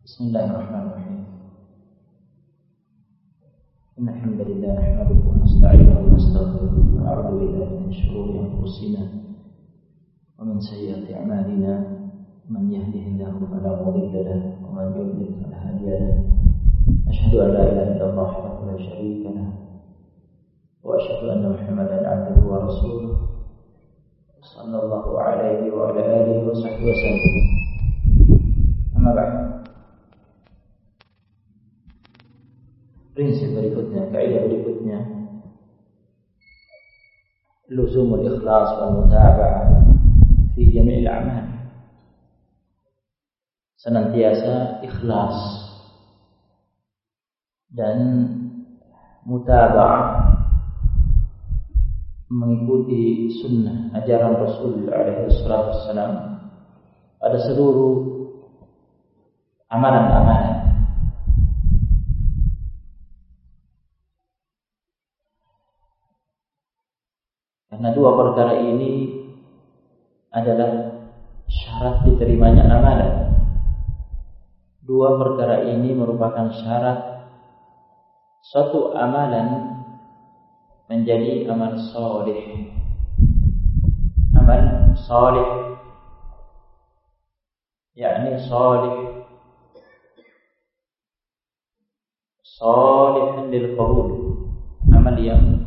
Bismillahirrahmanirrahim. Innal hamdalillah nahmaduhu wa nasta'inuhu wa nastaghfiruh wa na'udzu billahi min shururi anfusina wa min sayyiati a'malina. Man yahdihillahu fala mudilla lahu wa man yudlil fala hadiya lahu. Asyhadu an la ilaha illallah wahdahu la syarika lahu wa asyhadu anna Muhammadan 'abduhu wa rasuluh. Sallallahu alaihi wa ala alihi wa sahbihi wasallam. Amma ba'd. Prinsip berikutnya, kaidah berikutnya, luzumul ikhlas wal mutaba'ah fi jami'il a'mal. Senantiasa ikhlas dan mutaba'ah, mengikuti sunnah ajaran Rasul alaihi salatu wassalam pada seluruh amalan-amalan. Karena dua perkara ini adalah syarat diterimanya amalan. Dua perkara ini merupakan syarat suatu amalan menjadi amal salih. Amal salih yakni salih salihan lil qabul, amal yang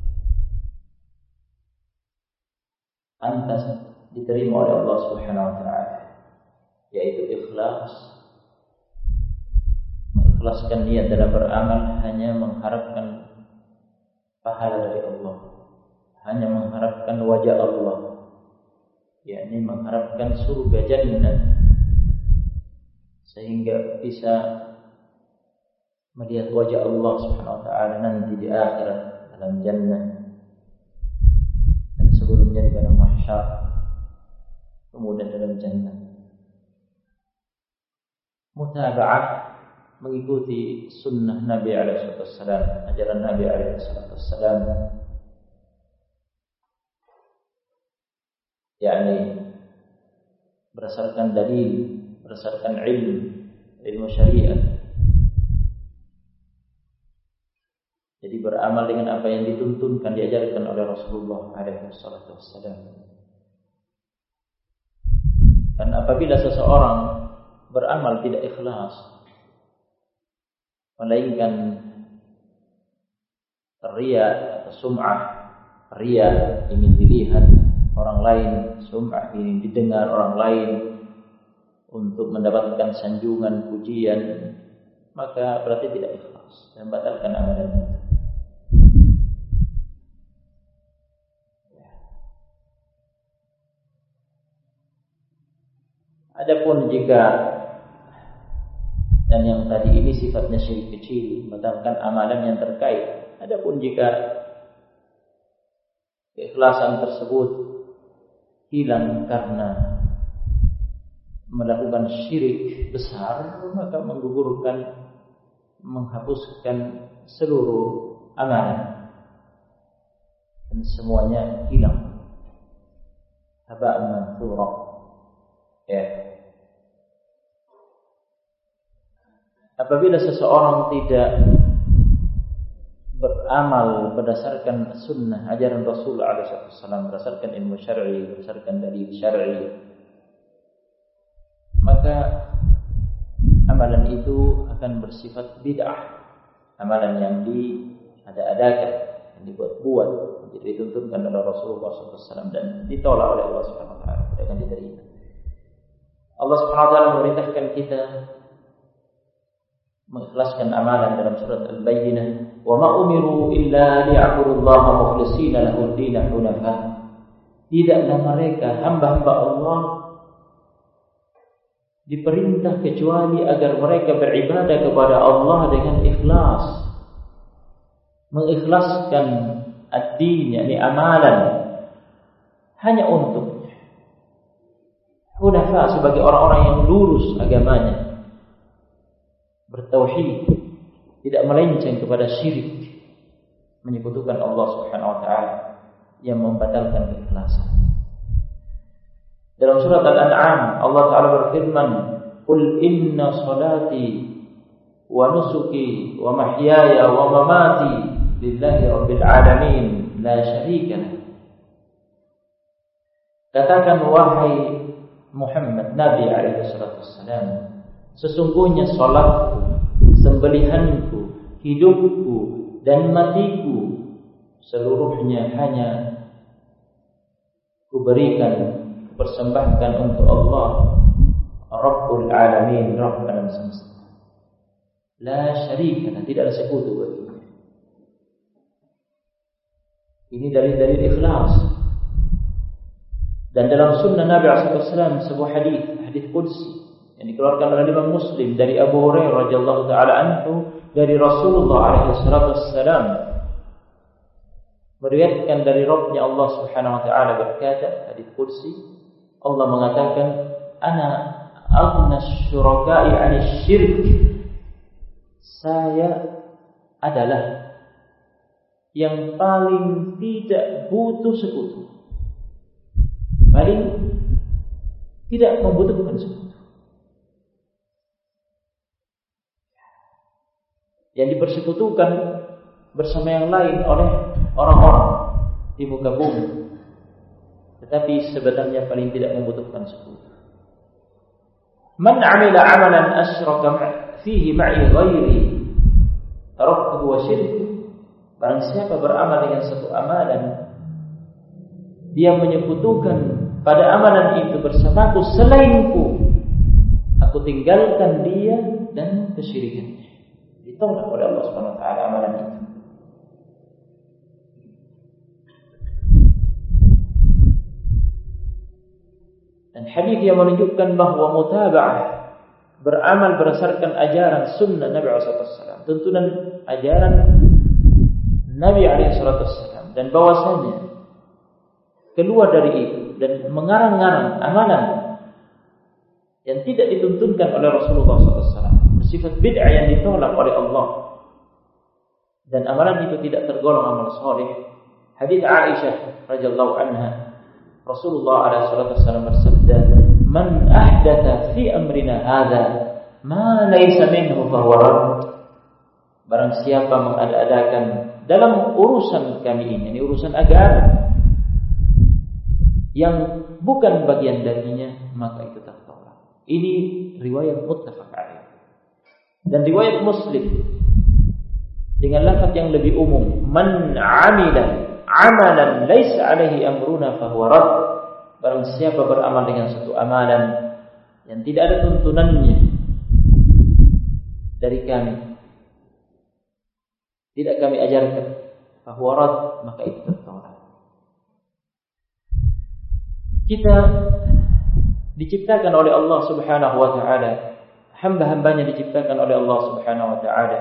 pantas diterima oleh Allah Subhanahu wa taala, yaitu ikhlas. Mengikhlaskan niat dalam beramal hanya mengharapkan pahala dari Allah, hanya mengharapkan wajah Allah, yakni mengharapkan surga jannah, sehingga bisa melihat wajah Allah Subhanahu wa taala nanti di akhirat dalam jannah, dan sebelumnya di padang mahsyar, kemudian dalam jannah. Mutaba'ah, mengikuti sunnah Nabi alaihi wasallam, ajaran Nabi alaihi wasallam, yakni berdasarkan dalil, berdasarkan ilmu syariat. Jadi beramal dengan apa yang dituntunkan, diajarkan oleh Rasulullah alaihi wasallam. Dan apabila seseorang beramal tidak ikhlas, melainkan riya atau sum'ah, riya ingin dilihat orang lain, sum'ah ingin didengar orang lain untuk mendapatkan sanjungan, pujian, maka berarti tidak ikhlas dan batalkan amalan itu. Adapun jika, dan yang tadi ini sifatnya syirik kecil, membatalkan amalan yang terkait. Adapun jika keikhlasan tersebut hilang karena melakukan syirik besar, maka menggugurkan, menghapuskan seluruh amalan dan semuanya hilang. Haba'an manthura. Ya. Apabila seseorang tidak beramal berdasarkan sunnah ajaran Rasul alaihi wasallam, berdasarkan ilmu syar'i, berdasarkan dalil syar'i, maka amalan itu akan bersifat bid'ah, amalan yang diada-adakan, yang dibuat-buat, jadi dituntunkan oleh Rasulullah SAW dan ditolak oleh Allah Subhanahu wa taala, tidak akan diterima. Allah Subhanahu wa taala memerintahkan kita mengikhlaskan amalan dalam surat Al-Bayyinah, wa ma umiru illa liya'budullaha mukhlishina lahu ad-din hunafa. Tidaklah mereka hamba-hamba Allah diperintah kecuali agar mereka beribadah kepada Allah dengan ikhlas, mengikhlaskan ad-din, yakni amalan, hanya untuk hunafa, sebagai orang-orang yang lurus agamanya, bertauhid, tidak melenceng kepada syirik, menyekutukan Allah Subhanahu wa taala, yang membatalkan keikhlasan. Dalam surat Al-An'am Allah Ta'ala berfirman, Qul inna salati wa nusuki wa mahyaya wa mamati lillahi rabbil alamin la syarika lah. Katakan wahai Muhammad Nabi alaihi salatu wassalam, sesungguhnya salatku, sembelihanku, hidupku dan matiku seluruhnya hanya kuberikan, persembahkan untuk Allah Rabbul Alamin, Rabb alam semesta. La syarika, tidak ada sekutu baginya. Ini dalil-dalil ikhlas. Dan dalam sunnah Nabi SAW sebuah hadis qudsi yang dikeluarkan oleh Imam Muslim dari Abu Hurairah radhiyallahu taala anhu dari Rasulullah SAW meriwayatkan dari Rabbnya Allah Subhanahu wa taala berkata, hadis qudsi, Allah mengatakan, ana aghna syuraka'i 'anil syirk. Saya adalah yang paling tidak butuh sekutu, paling tidak membutuhkan sekutu. Yang dipersekutukan bersama yang lain oleh orang-orang di muka bumi, tetapi sebenarnya paling tidak membutuhkan sekutu. Man 'amila 'amalan asyraka fihi ma'i ghairi taraktuhu wa syirku. Barang siapa beramal dengan satu amalan, dia menyekutukan pada amalan itu bersamaku selainku, aku tinggalkan dia dan kesyirikannya. Ditolak oleh Allah Subhanahu wa taala amalan itu. Dan hadis yang menunjukkan bahawa mutaba'ah, beramal berdasarkan ajaran sunnah Nabi SAW, tuntunan ajaran Nabi SAW, dan bahwasanya keluar dari itu dan mengarang-arang amalan yang tidak dituntunkan oleh Rasulullah SAW, bersifat bid'ah yang ditolak oleh Allah, dan amalan itu tidak tergolong amal saleh. Hadis Aisyah radhiyallahu anha, Rasulullah SAW bersabda, "Man ahdatha fi amrina hadza ma laysa minhu fa huwa rad." Barang siapa mengada-adakan dalam urusan kami ini urusan agama, yang bukan bagian darinya, maka itu tertolak. Ini riwayat muttafaq alaih. Dan riwayat Muslim dengan lafaz yang lebih umum, "Man 'amila 'amalan laisa 'alaihi amruna fa huwa rad." Barang siapa beramal dengan satu amalan yang tidak ada tuntunannya dari kami, tidak kami ajarkan, fa huwa rad, maka itu tertolak. Kita diciptakan oleh Allah Subhanahu wa taala, hamba-hambanya diciptakan oleh Allah Subhanahu wa taala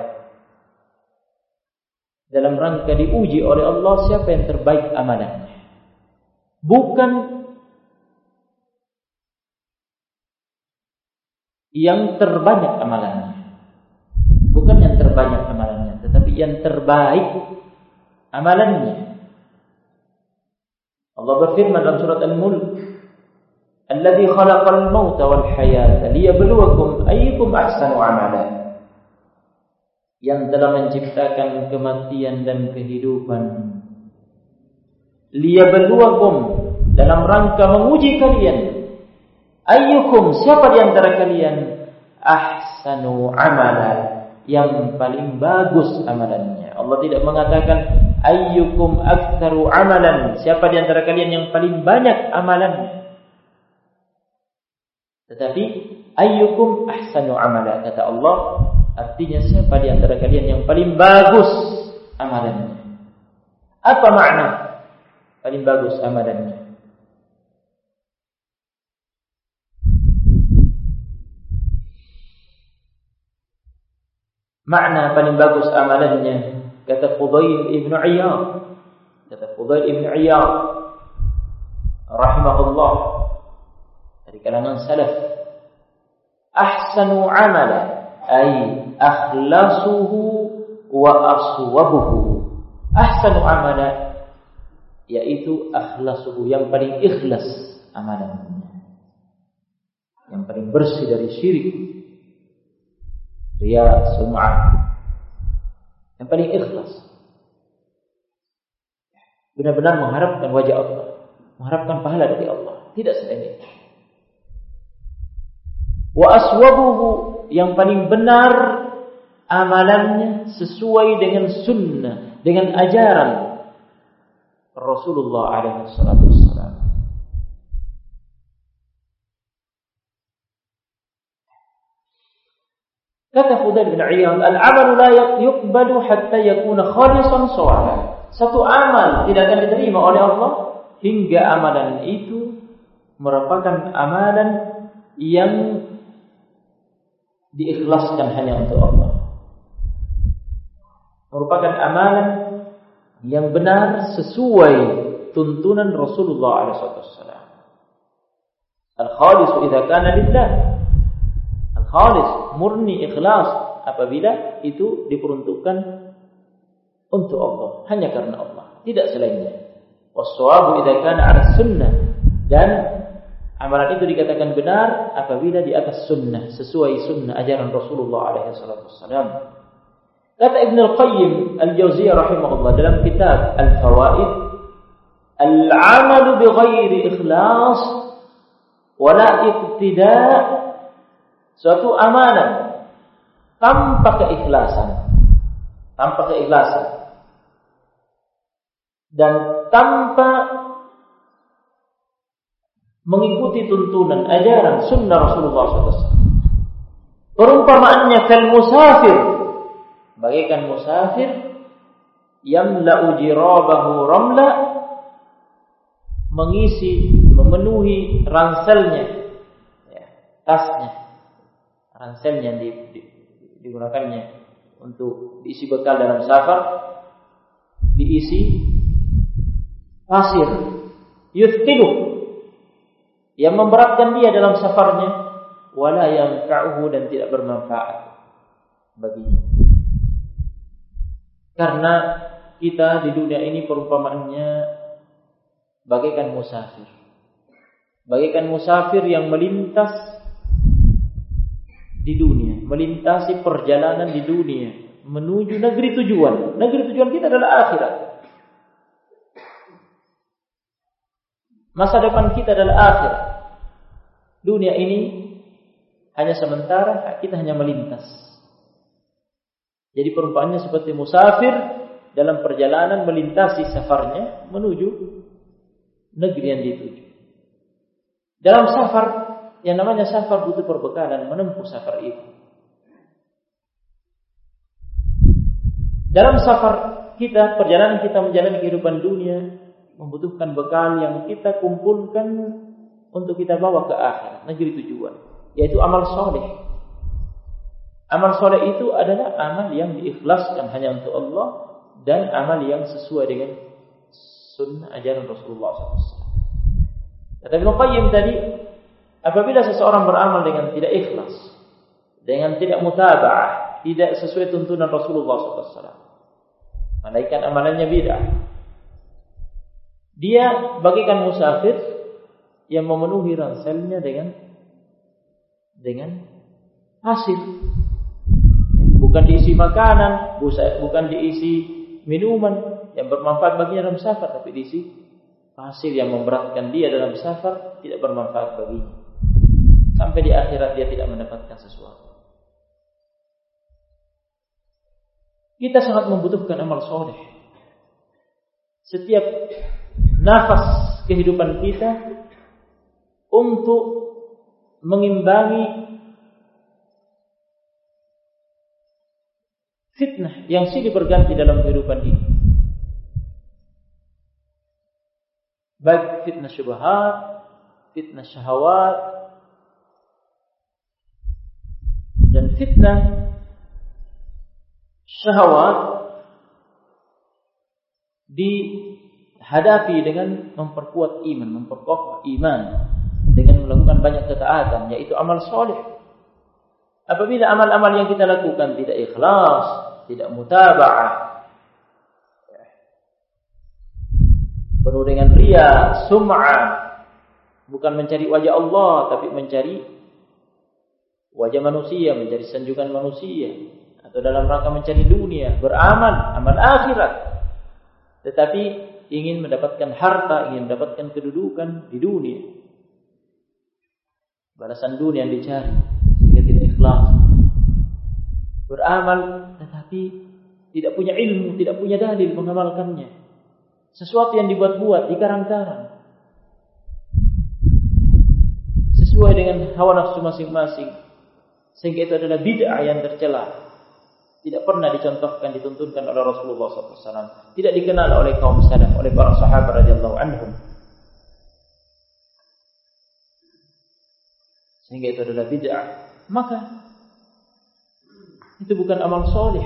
dalam rangka diuji oleh Allah siapa yang terbaik amalannya, bukan yang terbanyak amalannya, bukan yang terbanyak amalannya, tetapi yang terbaik amalannya. Allah berfirman dalam surat Al-Mulk, "Alladzi khalaqal mauta wal hayata liyabluwakum ayyukum ahsanu amala." Yang telah menciptakan kematian dan kehidupan, liyabluwakum, dalam rangka menguji kalian, ayyukum, siapa di antara kalian, ahsanu amala, yang paling bagus amalannya. Allah tidak mengatakan ayyukum aktsaru amalan, siapa di antara kalian yang paling banyak amalannya, tetapi ayyukum ahsanu amala, kata Allah, artinya siapa di antara kalian yang paling bagus amalannya. Apa makna paling bagus amalannya? Makna paling bagus amalannya, kata Fudail ibn Iyad, rahimahullah, dari kalangan salaf, ahsanu amala ay akhlasuhu wa aswabuhu. Ahsanu amala, yaitu akhlasuhu, yang paling ikhlas amalannya, yang paling bersih dari syirik, riya, sum'ah, yang paling ikhlas. Benar-benar mengharapkan wajah Allah, mengharapkan pahala dari Allah, tidak selain itu. Wa aswabuhu, yang paling benar amalannya sesuai dengan sunnah, dengan ajaran Rasulullah alaihi salatu wassalam. Kata Fudail bin Iyad, al-amalu la yuqbalu hatta yakuna khalisan shawaban. Satu amal tidak akan diterima oleh Allah hingga amalan itu merupakan amalan yang diikhlaskan hanya untuk Allah. Merupakan amalan yang benar sesuai tuntunan Rasulullah SAW. Al-khalis idza kana lillah. Al-khalis, murni ikhlas apabila itu diperuntukkan untuk Allah, hanya karena Allah, tidak selainnya. Was-shawabu idza kana 'ala sunnah, dan amalan itu dikatakan benar apabila di atas sunnah, sesuai sunnah ajaran Rasulullah SAW. Kata Ibn Al-Qayyim Al-Jauziyah rahimahullah dalam kitab Al-Fawaid, al-'amalu bighairi ikhlas wala iqtida', suatu amalan tanpa keikhlasan, dan tanpa mengikuti tuntunan ajaran sunnah Rasulullah SAW. Perumpamaannya kal musafir, bagaikan musafir yamla'u jirabahu ramla, memenuhi ranselnya, ya, tasnya, ranselnya digunakannya untuk diisi bekal dalam safar, diisi pasir, yuthqilu, yang memberatkan dia dalam safarnya, wala yanfa'uhu, dan tidak bermanfaat baginya. Karena kita di dunia ini perumpamaannya bagaikan musafir. Bagaikan musafir yang melintas di dunia, melintasi perjalanan di dunia menuju negeri tujuan. Negeri tujuan kita adalah akhirat. Masa depan kita adalah akhirat. Dunia ini hanya sementara, kita hanya melintas. Jadi perumpamannya seperti musafir dalam perjalanan melintasi safarnya menuju negeri yang dituju. Dalam safar, yang namanya safar butuh perbekalan menempuh safar itu. Dalam safar kita, perjalanan kita menjalani kehidupan dunia membutuhkan bekal yang kita kumpulkan untuk kita bawa ke akhirat, negeri tujuan, yaitu amal soleh. Amal soleh itu adalah amal yang diikhlaskan hanya untuk Allah dan amal yang sesuai dengan sunnah ajaran Rasulullah SAW. Kata Ibn Qayyim tadi, apabila seseorang beramal dengan tidak ikhlas, dengan tidak mutaba'ah, tidak sesuai tuntunan Rasulullah SAW, malaikat amalannya bid'ah. Dia bagaikan musafir yang memenuhi ranselnya dengan pasir. Bukan diisi makanan, bukan diisi minuman yang bermanfaat baginya dalam safar, tapi diisi pasir yang memberatkan dia dalam safar, tidak bermanfaat baginya. Sampai di akhirat dia tidak mendapatkan sesuatu. Kita sangat membutuhkan amal soleh. Setiap nafas kehidupan kita untuk mengimbangi fitnah yang silih berganti dalam kehidupan ini. Baik fitnah syubhat, fitnah syahwat, dan fitnah syahwat dihadapi dengan memperkuat iman, memperkokoh iman dengan melakukan banyak ketaatan, yaitu amal soleh. Apabila amal-amal yang kita lakukan tidak ikhlas, tidak mutaba'ah, penuh dengan riya, sum'ah, bukan mencari wajah Allah tapi mencari wajah manusia, mencari sanjungan manusia, atau dalam rangka mencari dunia, beramal, amal akhirat. Tetapi ingin mendapatkan harta, ingin mendapatkan kedudukan di dunia. Balasan dunia yang dicari, sehingga tidak ikhlas. Beramal, tetapi tidak punya ilmu, tidak punya dalil mengamalkannya. Sesuatu yang dibuat-buat, dikarang-karang. Sesuai dengan hawa nafsu masing-masing. Sehingga itu adalah bid'ah yang tercela. Tidak pernah dicontohkan, dituntunkan oleh Rasulullah SAW. Tidak dikenal oleh kaum salaf, oleh para sahabat radhiyallahu anhum. Sehingga itu adalah bid'ah. Maka itu bukan amal soleh.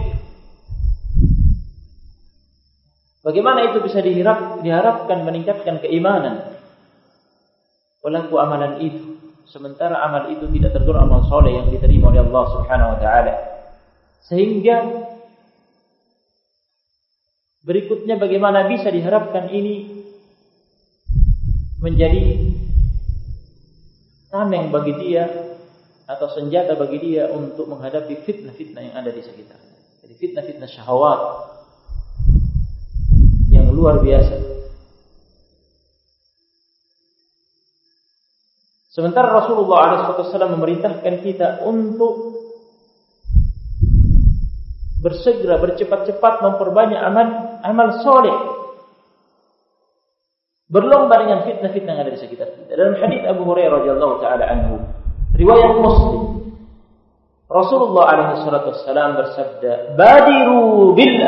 Bagaimana itu bisa diharapkan meningkatkan keimanan? Pelaku amalan itu, sementara amal itu tidak tergolong amal soleh yang diterima oleh Allah Subhanahu Wa Taala. Sehingga berikutnya bagaimana bisa diharapkan ini menjadi tameng bagi dia atau senjata bagi dia untuk menghadapi fitnah-fitnah yang ada di sekitarnya. Jadi fitnah-fitnah syahwat yang luar biasa. Sementara Rasulullah SAW memerintahkan kita untuk bersegera, bercepat-cepat memperbanyak amal soleh, berlomba dengan fitnah-fitnah yang ada di sekitar kita. Dalam hadits Abu Hurairah radhiyallahu taala anhu, riwayat Muslim, Rasulullah SAW bersabda, "Badiru bil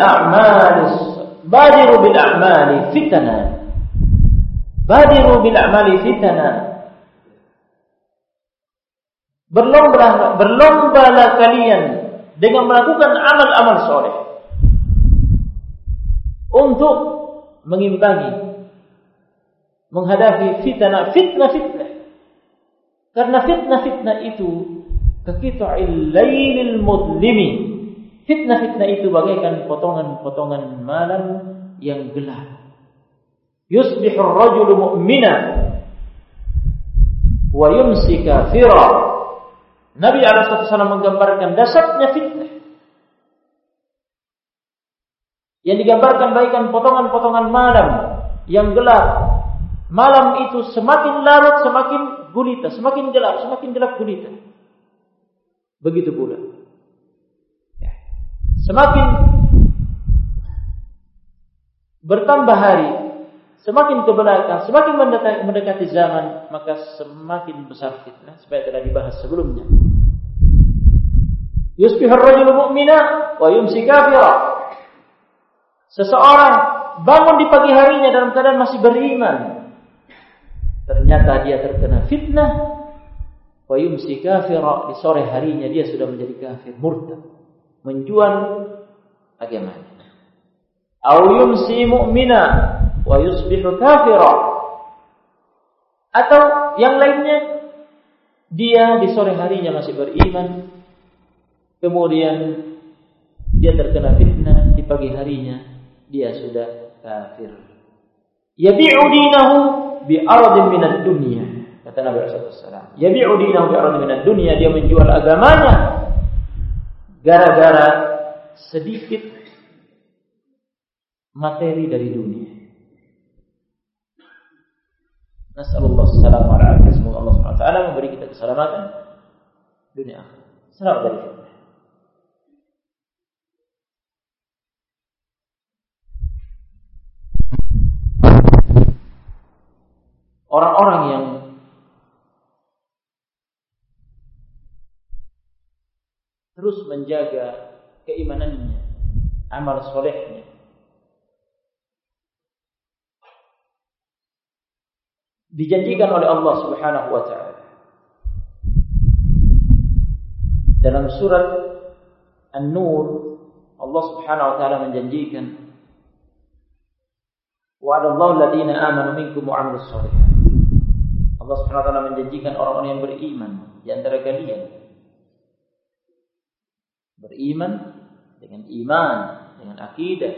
a'mali fitana. Badiru bil a'mali fitana." Berlombalah kalian dengan melakukan amal-amal soleh untuk mengimbangi, menghadapi fitnah. Karena fitnah itu kaqita'il lailil mudlimi. Fitnah itu bagaikan potongan-potongan malam yang gelap. Yusbihur rajulu mu'mina wa yumsi kafira. Nabi SAW menggambarkan dasarnya fitnah. Yang digambarkan bagaikan potongan-potongan malam yang gelap. Malam itu semakin larut, semakin gulita, semakin gelap gulita. Begitu pula. Semakin bertambah hari, semakin ke belakang, semakin mendekati zaman, maka semakin besar fitnah. Seperti telah dibahas sebelumnya. Yusbihur rajulu mu'mina wa yumsi kafira. Seseorang bangun di pagi harinya dalam keadaan masih beriman. Ternyata dia terkena fitnah. Wa yumsi kafira. Di sore harinya dia sudah menjadi kafir, murtad, menjual agamanya. Au yumsi mu'mina wa yusbihu kafira. Atau yang lainnya, dia di sore harinya masih beriman, kemudian dia terkena fitnah, di pagi harinya dia sudah kafir. Yabi'u dinahu bi'aradin minad dunya. Kata Nabi SAW, yabi'u dinahu bi'aradin minad dunya. Dia menjual agamanya gara-gara sedikit materi dari dunia. Nasallallahu alaihi wasallam. Semoga Allah SWT memberi kita keselamatan dunia akhirat. Selamat dari fitnah. Orang-orang yang terus menjaga keimanannya, amal solehnya, dijanjikan oleh Allah Subhanahu wa taala dalam surat An-Nur. Allah Subhanahu wa taala menjanjikan, wa'adallahu alladziina aamanu minkum wa 'amilus shalihaat. Allah Subhanahu wa taala menjanjikan orang-orang yang beriman di antara kalian. Beriman dengan iman, dengan akidah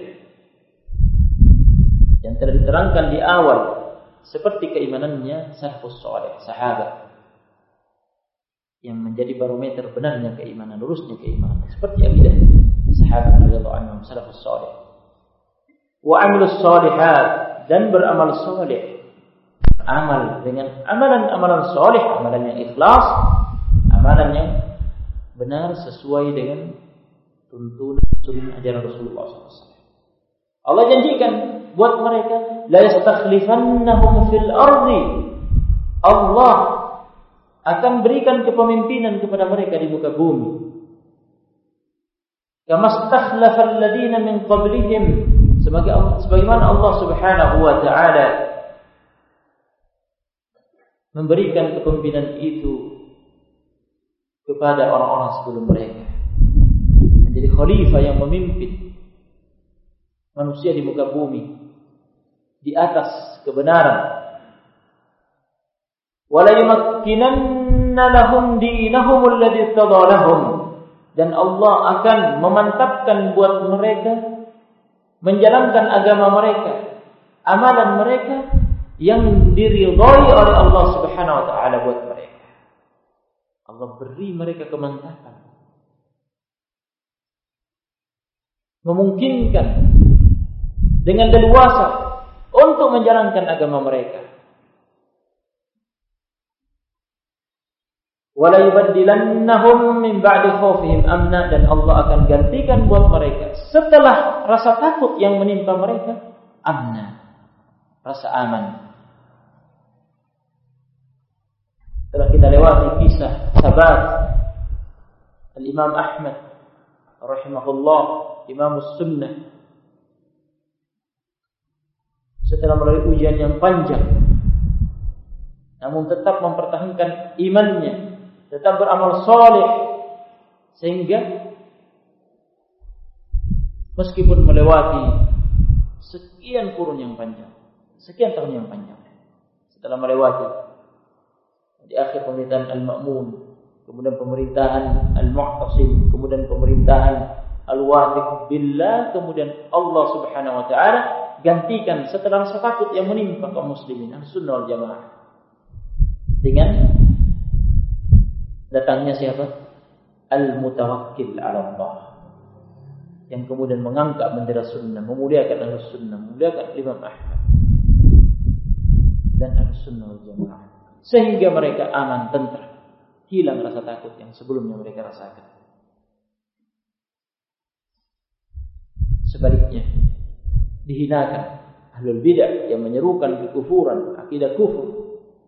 yang telah diterangkan di awal, seperti keimanannya salafus saleh, sahabat. yang menjadi barometer benarnya keimanan, lurusnya keimanan. Seperti akidah sahabat radhiyallahu anhum, salafus salih. Wa amilus shalihat, dan beramal saleh. Amal dengan amalan-amalan saleh, amalan yang ikhlas, amalan yang benar sesuai dengan tuntunan sunnah ajaran Rasulullah SAW. Allah janjikan buat mereka, la yastakhlifannahum fil ardi. Allah akan berikan kepemimpinan kepada mereka di muka bumi. Kama stakhlafal ladina min qablihim, sebagaimana Allah Subhanahu wa taala memberikan kepemimpinan itu kepada orang-orang sebelum mereka, menjadi khalifah yang memimpin manusia di muka bumi di atas kebenaran. Wala yumakkinanna lahum dinahum alladhi irtada lahum, dan Allah akan memantapkan buat mereka menjalankan agama mereka, amalan mereka yang diridhai oleh Allah Subhanahu wa taala buat mereka. Allah beri mereka kemantapan, memungkinkan dengan leluasa untuk menjalankan agama mereka. Wala yubaddilannahum min ba'di khaufihim amna, dan Allah akan gantikan buat mereka setelah rasa takut yang menimpa mereka amna, rasa aman. Setelah kita lewati kisah sahabat Al-Imam Ahmad rahimahullah, Imam Sunnah, setelah melalui ujian yang panjang namun tetap mempertahankan imannya, tetap beramal saleh, sehingga meskipun melewati sekian kurun yang panjang, sekian tahun yang panjang, setelah melewati di akhir pemerintahan Al-Ma'mun, kemudian pemerintahan Al-Mu'tasim, kemudian pemerintahan Al-Wathiq billah, kemudian Allah Subhanahu wa taala gantikan setelah rasa takut yang menimpa kaum muslimin Ahlussunnah wal Jamaah dengan datangnya siapa? Al-Mutawakkil 'ala Allah, yang kemudian mengangkat bendera sunnah, memuliakan Ahlussunnah, memuliakan Imam Ahmad dan Ahlussunnah wal Jamaah, sehingga mereka aman, tentram, hilang rasa takut yang sebelumnya mereka rasakan. Sebaliknya, dihinakan ahlul bidah yang menyerukan kekufuran, akidah kufur.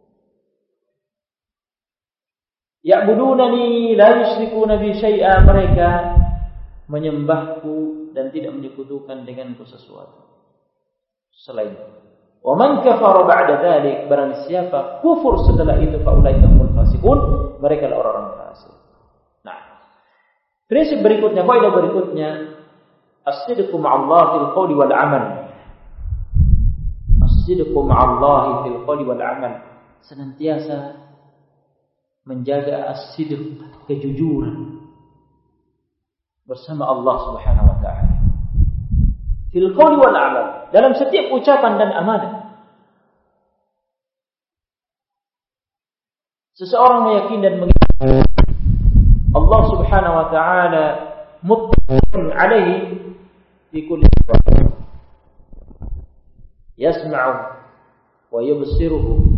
Ya'budunani la yusyrikuna bi syai'a, mereka menyembahku dan tidak menyekutukan denganku sesuatu selain. Wa man kafara ba'da dzalik, barang siapa kufur setelah itu, fa ulaika humul fasiqun, mereka adalah orang-orang fasik. Nah, prinsip berikutnya, kaidah berikutnya, as-sidqu ma'allahi fil qawli wal 'amal. As-sidqu ma'allahi fil qawli wal 'amal, senantiasa menjaga as-sidq, kejujuran bersama Allah Subhanahu wa taala. Fil qawli wal 'amal, dalam setiap ucapan dan amalan. Seseorang meyakini dan mengingati Allah Subhanahu wa taala muttaqin alaihi fi kulli waqt, yasma'u wa yubsiruhu,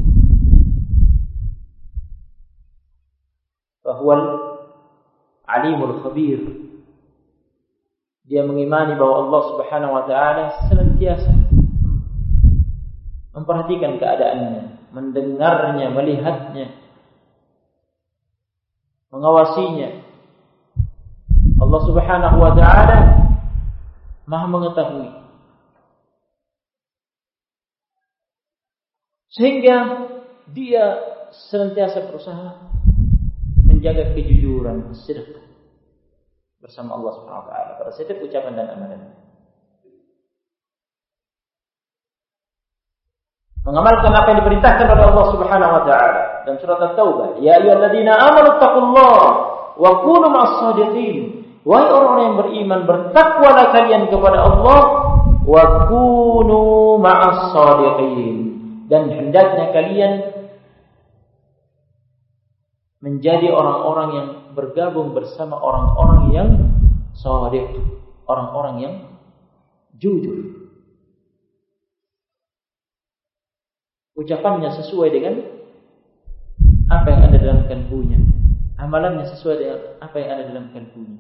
fahuwal alimul khabir. Dia mengimani bahwa Allah Subhanahu wa taala senantiasa memperhatikan keadaannya, mendengarnya, melihatnya, mengawasinya. Allah Subhanahu wa taala Maha mengetahui, sehingga dia senantiasa berusaha menjaga kejujuran, sidq bersama Allah Subhanahu wa taala pada setiap ucapan dan amalan. Mengamalkan apa yang diperintahkan oleh Allah Subhanahu wa taala dalam surat At-Taubah, ya ayyuhalladzina amanu taqullaha wa kunu ma'as-shadiqin. Wahai orang-orang yang beriman, bertakwalah kalian kepada Allah, wa kunu ma'as-shadiqin, dan hendaknya kalian menjadi orang-orang yang bergabung bersama orang-orang yang shadiq, orang-orang yang jujur. Ucapannya sesuai dengan apa yang ada dalam kalbunya, amalannya sesuai dengan apa yang ada dalam kalbunya.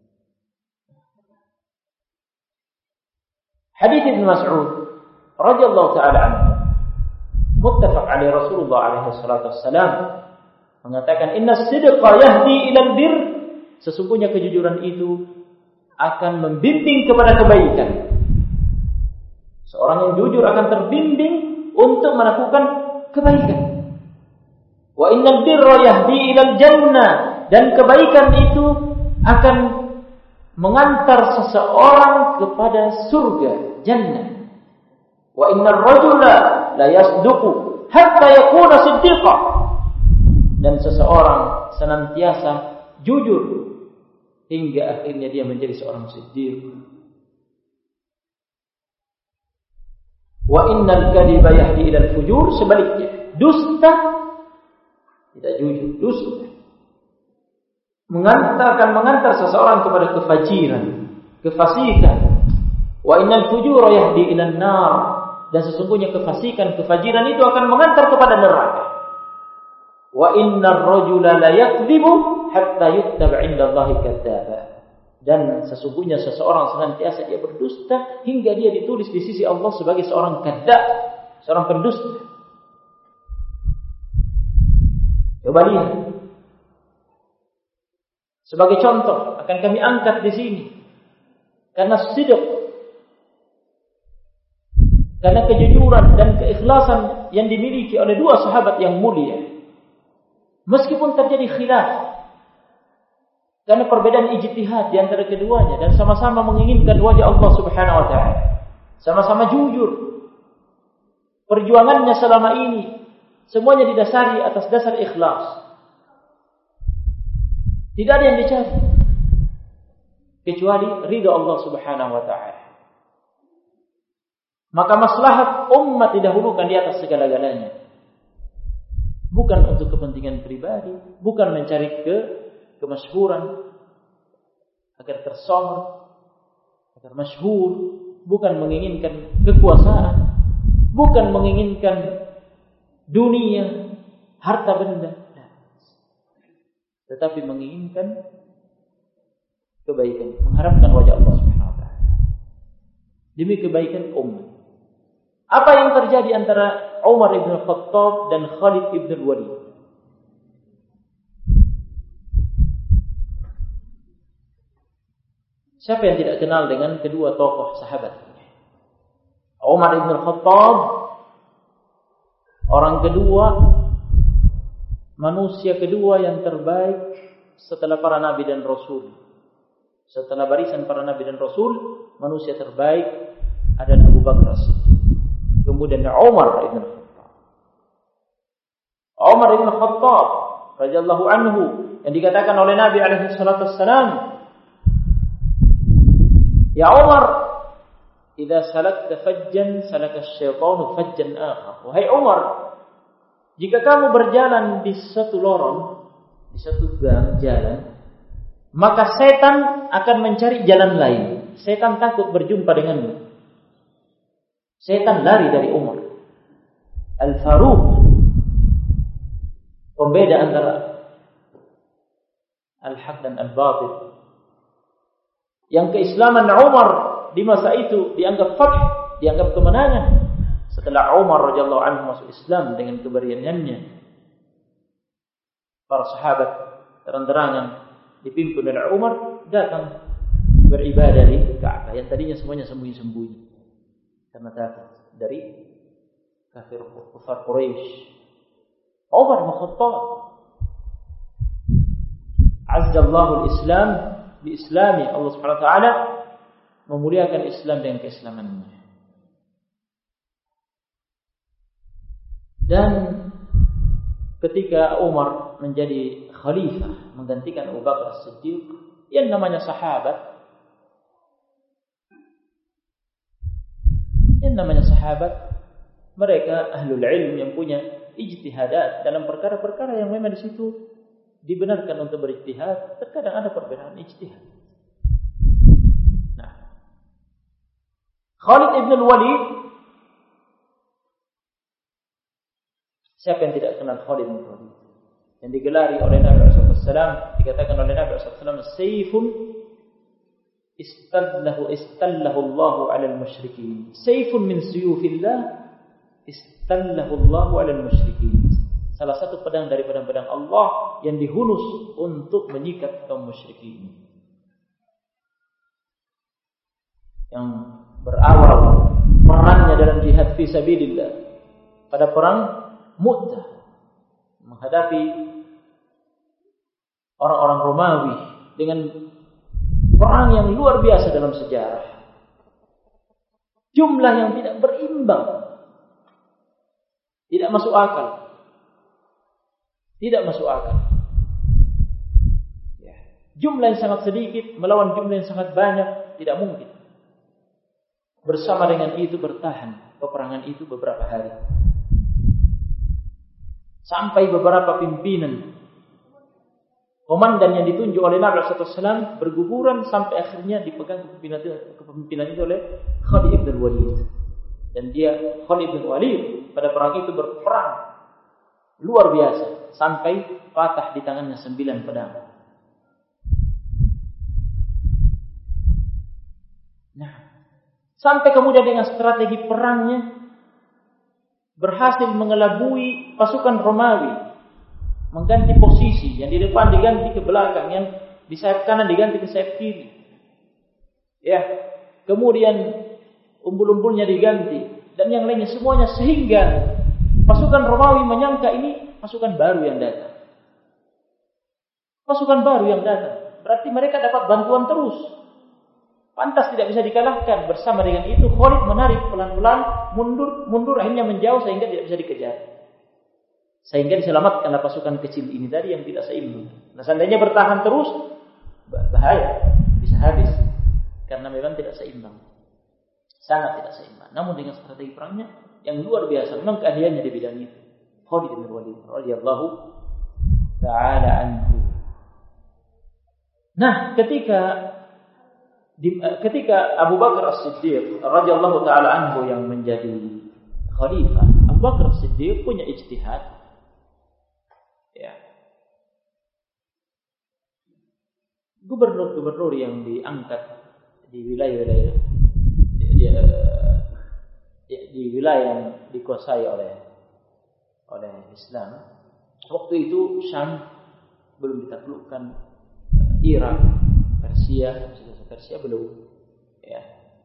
Hadits Ibn Mas'ud radhiyallahu ta'ala anhu, muttafaq alaihi Rasulullah alaihi salatu wassalam, mengatakan inna sidqa yahdi ilal bir, sesungguhnya kejujuran itu akan membimbing kepada kebaikan. Seorang yang jujur akan terbimbing untuk melakukan kebaikan. Wa innal birra yahdi ilal jannah, dan kebaikan itu akan mengantar seseorang kepada surga, jannah. Wa innar rajula la yasduqu hatta yakuna siddiqa, dan seseorang senantiasa jujur hingga akhirnya dia menjadi seorang siddiq. Wa innal kadhiba yahdi ilal fujur, sebaliknya dusta tidak jujur, dusta mengantar seseorang kepada kefajiran, kefasikan. Wa innal fujura yahdi ilan nar, dan sesungguhnya kefasikan, kefajiran itu akan mengantar kepada neraka. Wa innar rajula la yakdzibu hatta yuktaba 'indallahi kadzdzaba, dan sesungguhnya seseorang senantiasa dia berdusta hingga dia ditulis di sisi Allah sebagai seorang kadzdzab, seorang pendusta. Coba lihat. Sebagai contoh akan kami angkat di sini, karena sidq, karena kejujuran dan keikhlasan yang dimiliki oleh dua sahabat yang mulia, meskipun terjadi khilaf, karena perbedaan ijtihad di antara keduanya, dan sama-sama menginginkan wajah Allah Subhanahu wa taala, sama-sama jujur. Perjuangannya selama ini semuanya didasari atas dasar ikhlas. Tidak ada yang dicari kecuali ridha Allah Subhanahu wa taala. Maka maslahat umat didahulukan di atas segala-galanya. Bukan untuk kepentingan pribadi, bukan mencari kemasyhuran agar tersohor, agar masyhur, bukan menginginkan kekuasaan, bukan menginginkan dunia, harta benda, tetapi menginginkan kebaikan, mengharapkan wajah Allah Subhanahu wa taala demi kebaikan umat. Apa yang terjadi antara Umar ibn Khattab dan Khalid ibn Walid? Siapa yang tidak kenal dengan kedua tokoh sahabat? Umar ibn Khattab, orang kedua, manusia kedua yang terbaik setelah para nabi dan rasul. Setelah barisan para nabi dan rasul, manusia terbaik adalah Abu Bakar As-Siddiq. Kemudian Umar ibn Khattab. Umar ibn Khattab radhiyallahu anhu, yang dikatakan oleh Nabi alaihi salatu wassalam, "Ya Umar, idza salakta fajjan salaka asy-syaitanu fajjan akhar." Wahai Umar, jika kamu berjalan di satu lorong, di satu gang jalan, maka setan akan mencari jalan lain. Setan takut berjumpa denganmu. Setan lari dari Umar. Al-Faruq, pembeda antara al-haq dan al-batil. Yang keislaman Umar di masa itu dianggap fath, dianggap kemenangan. Setelah Umar radhiyallahu anhu masuk Islam dengan keberaniannya, para sahabat terang-terangan dipimpin oleh Umar datang beribadah di Ka'bah yang tadinya semuanya sembunyi-sembunyi karena takut dari kafir Quraisy. Umar bin Khattab azzallahu al-Islam bi islami, Allah Subhanahu wa taala memuliakan Islam dengan keislamannya. Dan ketika Umar menjadi khalifah menggantikan Abu Bakar As-Siddiq, yang namanya sahabat, mereka ahlul ilm yang punya ijtihadat dalam perkara-perkara yang memang di situ dibenarkan untuk berijtihad, terkadang ada perbedaan ijtihad. Nah, Khalid ibn al-Walid, siapa yang tidak kenal Khalid ibn al-Walid? Yang digelari oleh Nabi SAW, dikatakan oleh Nabi SAW, Saifun istallahu Allahu 'ala al-musyrikin. Saifun min suyufillah istallahu Allahu 'ala al-musyrikin. Salah satu pedang dari pedang-pedang Allah yang dihunus untuk menyikat kaum musyrikin. Yang berawal perannya dalam jihad fi sabilillah pada perang Mu'tah, menghadapi orang-orang Romawi dengan perang yang luar biasa dalam sejarah. Jumlah yang tidak berimbang, tidak masuk akal. Tidak masuk akal. Ya. Jumlah yang sangat sedikit melawan jumlah yang sangat banyak, tidak mungkin. Bersama dengan itu bertahan peperangan itu beberapa hari. Sampai beberapa pimpinan, komandan yang ditunjuk oleh Nabi SAW berguguran sampai akhirnya dipegang kepemimpinan itu oleh Khalid ibn Walid. Dan Khalid ibn Walid pada perang itu berperang luar biasa sampai patah di tangannya 9 pedang. Nah, sampai kemudian dengan strategi perangnya berhasil mengelabui pasukan Romawi, mengganti posisi, yang di depan diganti ke belakang, yang di sayap kanan diganti ke sayap kiri. Ya, kemudian umbul-umbulnya diganti dan yang lainnya semuanya, sehingga pasukan Romawi menyangka ini pasukan baru yang datang. Pasukan baru yang datang. Berarti mereka dapat bantuan terus. Pantas tidak bisa dikalahkan. Bersama dengan itu Khalid menarik pelan-pelan, mundur, akhirnya menjauh sehingga tidak bisa dikejar. Sehingga diselamatkanlah pasukan kecil ini tadi yang tidak seimbang. Nah, seandainya bertahan terus, bahaya, bisa habis. Karena memang tidak seimbang. Sangat tidak seimbang. Namun dengan strategi perangnya yang luar biasa, memang keahliannya di bidang itu. Khalid bin Walid radhiyallahu ta'ala anhu. Nah, ketika Abu Bakar As-Siddiq radhiyallahu ta'ala anhu yang menjadi khalifah, Abu Bakar As-Siddiq punya ijtihad. Ya. Gubernur-gubernur yang diangkat di wilayah-wilayah di wilayah yang dikuasai oleh Islam. Waktu itu Syam belum ditaklukkan, Irak, Persia belum. Ya.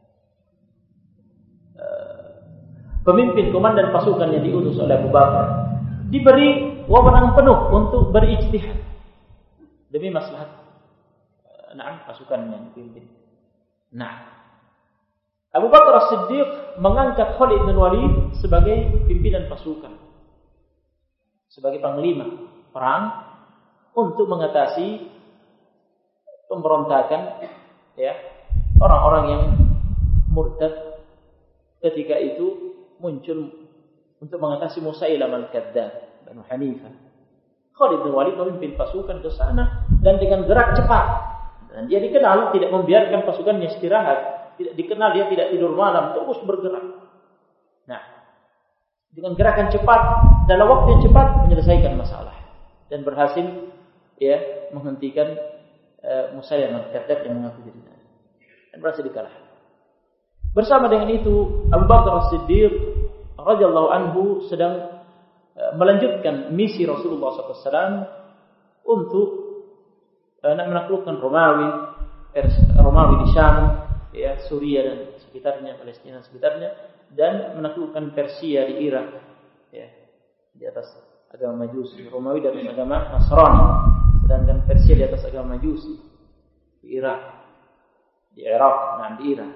Pemimpin komandan pasukan yang diutus oleh Abu Bakar diberi wewenang penuh untuk berijtihad demi maslahat pasukan yang dipimpin. Nah, Abu Bakar As-Siddiq mengangkat Khalid bin Walid sebagai pimpinan pasukan, sebagai panglima perang untuk mengatasi pemberontakan, ya, orang-orang yang murtad ketika itu muncul untuk mengatasi Musailamah al-Kadzdzab, Banu Hanifah. Khalid bin Walid memimpin pasukan ke sana dan dengan gerak cepat. Dan dia dikenal tidak membiarkan pasukannya istirahat. Tidak dikenal dia tidak tidur malam, terus bergerak. Nah, dengan gerakan cepat dalam waktu yang cepat menyelesaikan masalah dan berhasil, ya, menghentikan Musailamah al-Kadzdzab yang mengaku diri Nabi dan berhasil dikalahkan. Bersama dengan itu, Abu Bakar As-Siddiq radhiyallahu anhu sedang melanjutkan misi Rasulullah SAW untuk menaklukkan Romawi di Syam, ya, Suriah dan sekitarnya, Palestina dan sekitarnya, dan menaklukkan Persia di Irak, ya, di atas agama Majusi. Romawi di atas agama Nasrani, sedangkan Persia di atas agama Majusi di Irak, di Irak.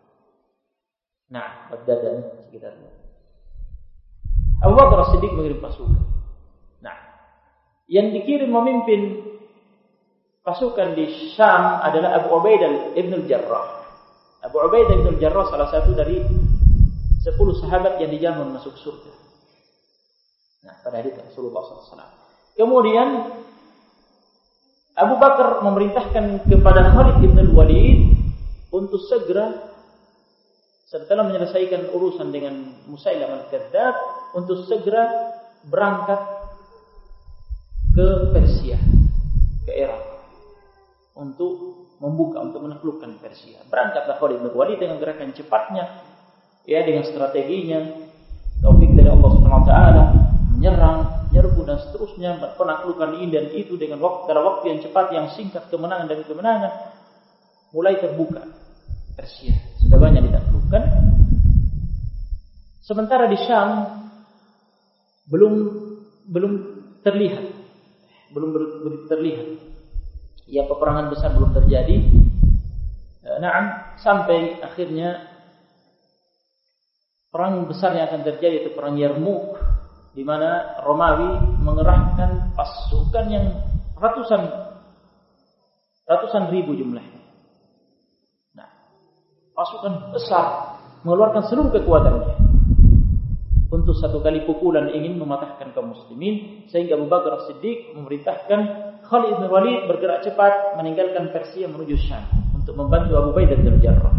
Nah, Baghdad dan sekitarnya. Abu Bakar As-Siddiq mengirim pasukan. Nah, yang dikirim memimpin pasukan di Syam adalah Abu Ubaidah ibn al-Jarrah. Abu Ubaidah ibn al-Jarrah salah satu dari 10 sahabat yang dijamin masuk surga. Nah, pada hadits Rasulullah SAW. Kemudian Abu Bakar memerintahkan kepada Khalid bin Walid untuk segera setelah menyelesaikan urusan dengan Musailamah al-Kadzdzab untuk segera berangkat ke Persia, ke Irak untuk menaklukkan Persia. Berangkatlah Khalid bin Walid dengan gerakan cepatnya, ya, dengan strateginya, taufik dari Allah Subhanahu wa taala, menyerbu dan seterusnya, penaklukan ini dan itu dalam waktu yang cepat, yang singkat, kemenangan demi kemenangan. Mulai terbuka Persia, sudah banyak ditaklukkan. Sementara di Syam belum terlihat. Ya, peperangan besar belum terjadi. Sampai akhirnya perang besar yang akan terjadi itu perang Yarmuk, di mana Romawi mengerahkan pasukan yang ratusan ribu jumlahnya. Nah, pasukan besar mengeluarkan seluruh kekuatannya untuk satu kali pukulan ingin mematahkan kaum muslimin, sehingga Abu Bakar As-Siddiq memerintahkan Khalid bin Walid bergerak cepat meninggalkan Persia menuju Syam untuk membantu Abu Ubaidah bin Jarrah.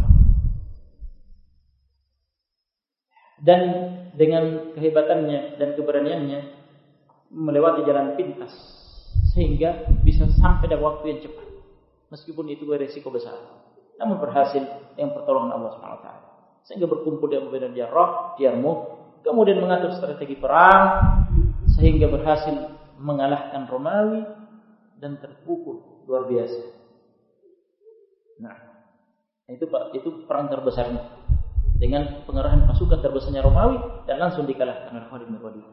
Dan dengan kehebatannya dan keberaniannya melewati jalan pintas sehingga bisa sampai dalam waktu yang cepat, meskipun itu beresiko besar, namun berhasil dengan pertolongan Allah Subhanahu wa taala, sehingga berkumpul di Abu Ubaidah bin Jarrah di Yarmuk, kemudian mengatur strategi perang sehingga berhasil mengalahkan Romawi dan terpukul luar biasa. Nah, itu perang terbesarnya dengan pengerahan pasukan terbesarnya Romawi dan langsung dikalahkan oleh Khalid bin Walid.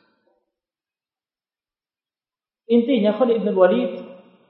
Intinya Khalid bin Walid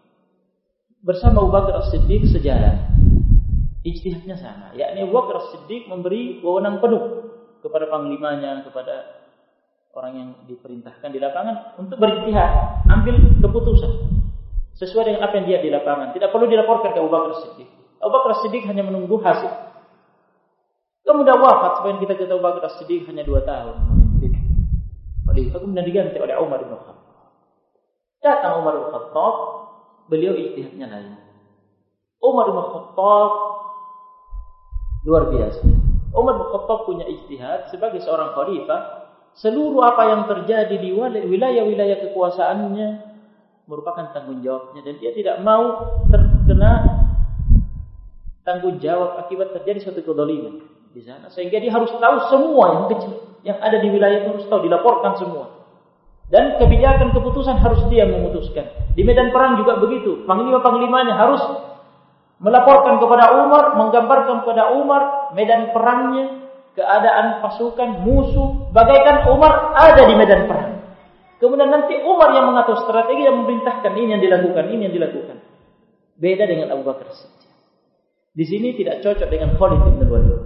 bersama Abu Bakar As-Siddiq sejalan. Ijtihadnya sama, yakni Abu Bakar As-Siddiq memberi wewenang penuh kepada panglimanya, kepada orang yang diperintahkan di lapangan untuk berijtihad, ambil keputusan sesuai dengan apa yang dia di lapangan. Tidak perlu dilaporkan ke Abu Bakar As-Siddiq. Abu Bakar As-Siddiq hanya menunggu hasil. Kemudian wafat, supaya kita ketahui Abu Bakar As-Siddiq hanya 2 tahun memimpin. Kemudian diganti oleh Umar bin Khattab. Datang Umar bin Khattab, beliau ijtihadnya lain. Umar bin Khattab luar biasa. Umar bin Khattab punya ijtihad sebagai seorang khalifah. Seluruh apa yang terjadi di wilayah-wilayah kekuasaannya merupakan tanggung jawabnya, dan dia tidak mau terkena tanggung jawab akibat terjadi suatu kezaliman di sana, sehingga dia harus tahu semua yang kecil yang ada di wilayah itu, harus tahu, dilaporkan semua, dan kebijakan keputusan harus dia memutuskan. Di medan perang juga begitu, panglima-panglimanya harus melaporkan kepada Umar, menggambarkan kepada Umar medan perangnya, keadaan pasukan musuh, bagaikan Umar ada di medan perang. Kemudian nanti Umar yang mengatur strategi, yang memerintahkan ini yang dilakukan, ini yang dilakukan. Beda dengan Abu Bakar Siddiq. Di sini tidak cocok dengan Khalid bin Walid.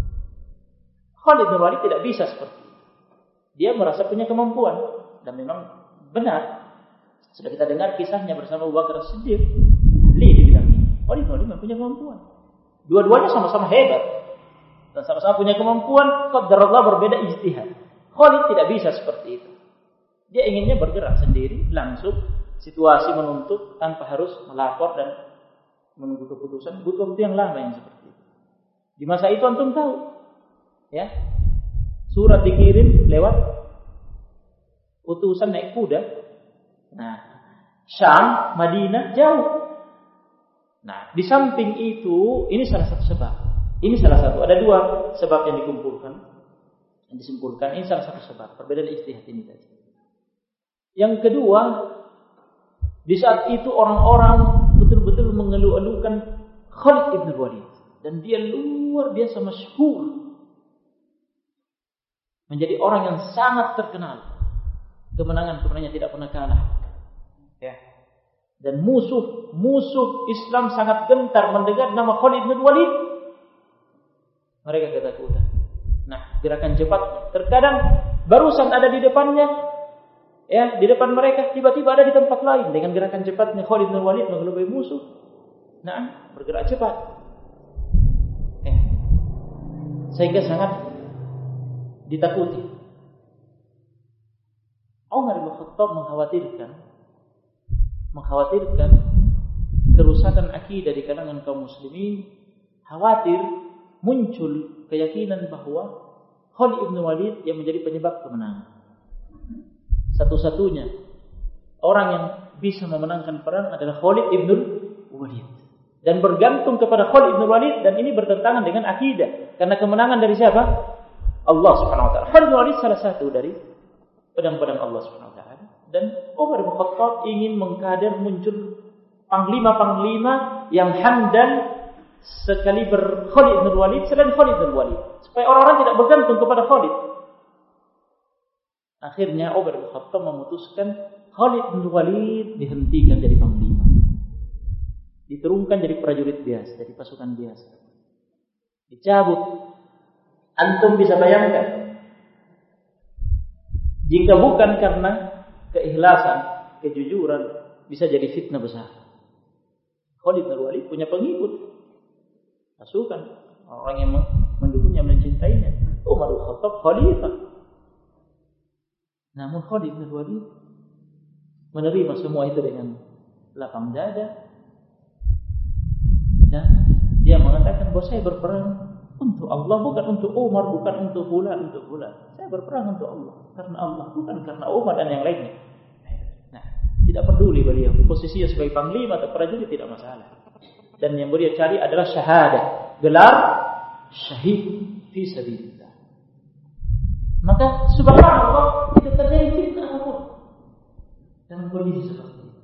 Khalid bin Walid tidak bisa seperti itu. Dia merasa punya kemampuan, dan memang benar. Sudah kita dengar kisahnya bersama Abu Bakar Siddiq. Di bidang ini. Khalid bin Walid memang punya kemampuan. Dua-duanya sama-sama hebat dan sama-sama punya kemampuan. Qadarullah berbeda ijtihad. Khalid tidak bisa seperti itu. Dia inginnya bergerak sendiri, langsung situasi menuntut tanpa harus melapor dan menunggu keputusan. Butuh waktu yang lama yang seperti itu. Di masa itu antum tahu, ya, surat dikirim lewat utusan naik kuda. Nah, Syam, Madinah jauh. Nah, di samping itu, ini salah satu sebab. Ini salah satu. Ada 2 sebab yang disimpulkan. Ini salah satu sebab perbedaan ijtihad ini tadi. Yang kedua, di saat itu orang-orang betul-betul mengeluh-elukan Khalid ibn Walid, dan dia luar biasa masyhur, menjadi orang yang sangat terkenal. Kemenangannya tidak pernah kalah. Ya. Dan musuh Islam sangat gentar mendengar nama Khalid ibn Walid. Mereka ketakutan. Nah, gerakan cepat terkadang barusan ada di depannya, ya, di depan mereka, tiba-tiba ada di tempat lain. Dengan gerakan cepatnya Khalid bin Walid mengelubai musuh. Nah, bergerak cepat. Sehingga sangat ditakuti. Umar bin Khattab mengkhawatirkan kerusakan akidah di kalangan kaum muslimin, khawatir muncul keyakinan bahwa Khalid ibn Walid yang menjadi penyebab kemenangan. Satu-satunya orang yang bisa memenangkan perang adalah Khalid ibn Walid. Dan bergantung kepada Khalid ibn Walid, dan ini bertentangan dengan akidah. Karena kemenangan dari siapa? Allah Subhanahu wa taala. Khalid ibn Walid salah satu dari pedang-pedang Allah Subhanahu wa taala. Dan Umar bin Khattab ingin mengkader muncul panglima-panglima yang handal sekaliber Khalid bin Walid selain Khalid bin Walid, supaya orang-orang tidak bergantung kepada Khalid. Akhirnya Umar bin Khattab memutuskan Khalid bin Walid dihentikan dari panglima, diturunkan jadi prajurit biasa, jadi pasukan biasa, dicabut. Antum bisa bayangkan, jika bukan karena keikhlasan, kejujuran, bisa jadi fitnah besar. Khalid bin Walid punya pengikut, pasukan, orang yang mendukungnya, mencintainya. Umar bin Khattab khalifah. Namun Khalid bin Walid menerima semua itu dengan lapang dada, dan dia mengatakan bahwa saya berperang untuk Allah, bukan untuk Umar, bukan untuk fulan, untuk fulan. Saya berperang untuk Allah, karena Allah, bukan karena Umar dan yang lainnya. Nah, tidak peduli beliau posisinya sebagai panglima atau prajurit, tidak masalah. Dan yang beliau cari adalah syahadah, gelar syahid fi sabilillah. Maka subhanallah, tidak terjadi fitnah apapun dalam kondisi seperti ini.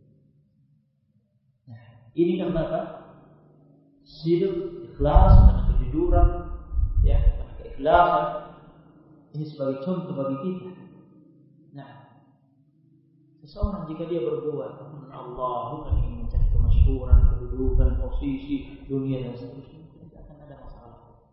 Nah, ini karena apa? Sidq, ikhlas, dan kejujuran, ya, keikhlasan. Ini sebagai contoh bagi kita. Nah, seseorang jika dia berbuat karena Allah, bukan ingin mencari kemasyhuran, kedudukan, posisi, dunia dan seterusnya, tidak akan ada masalah.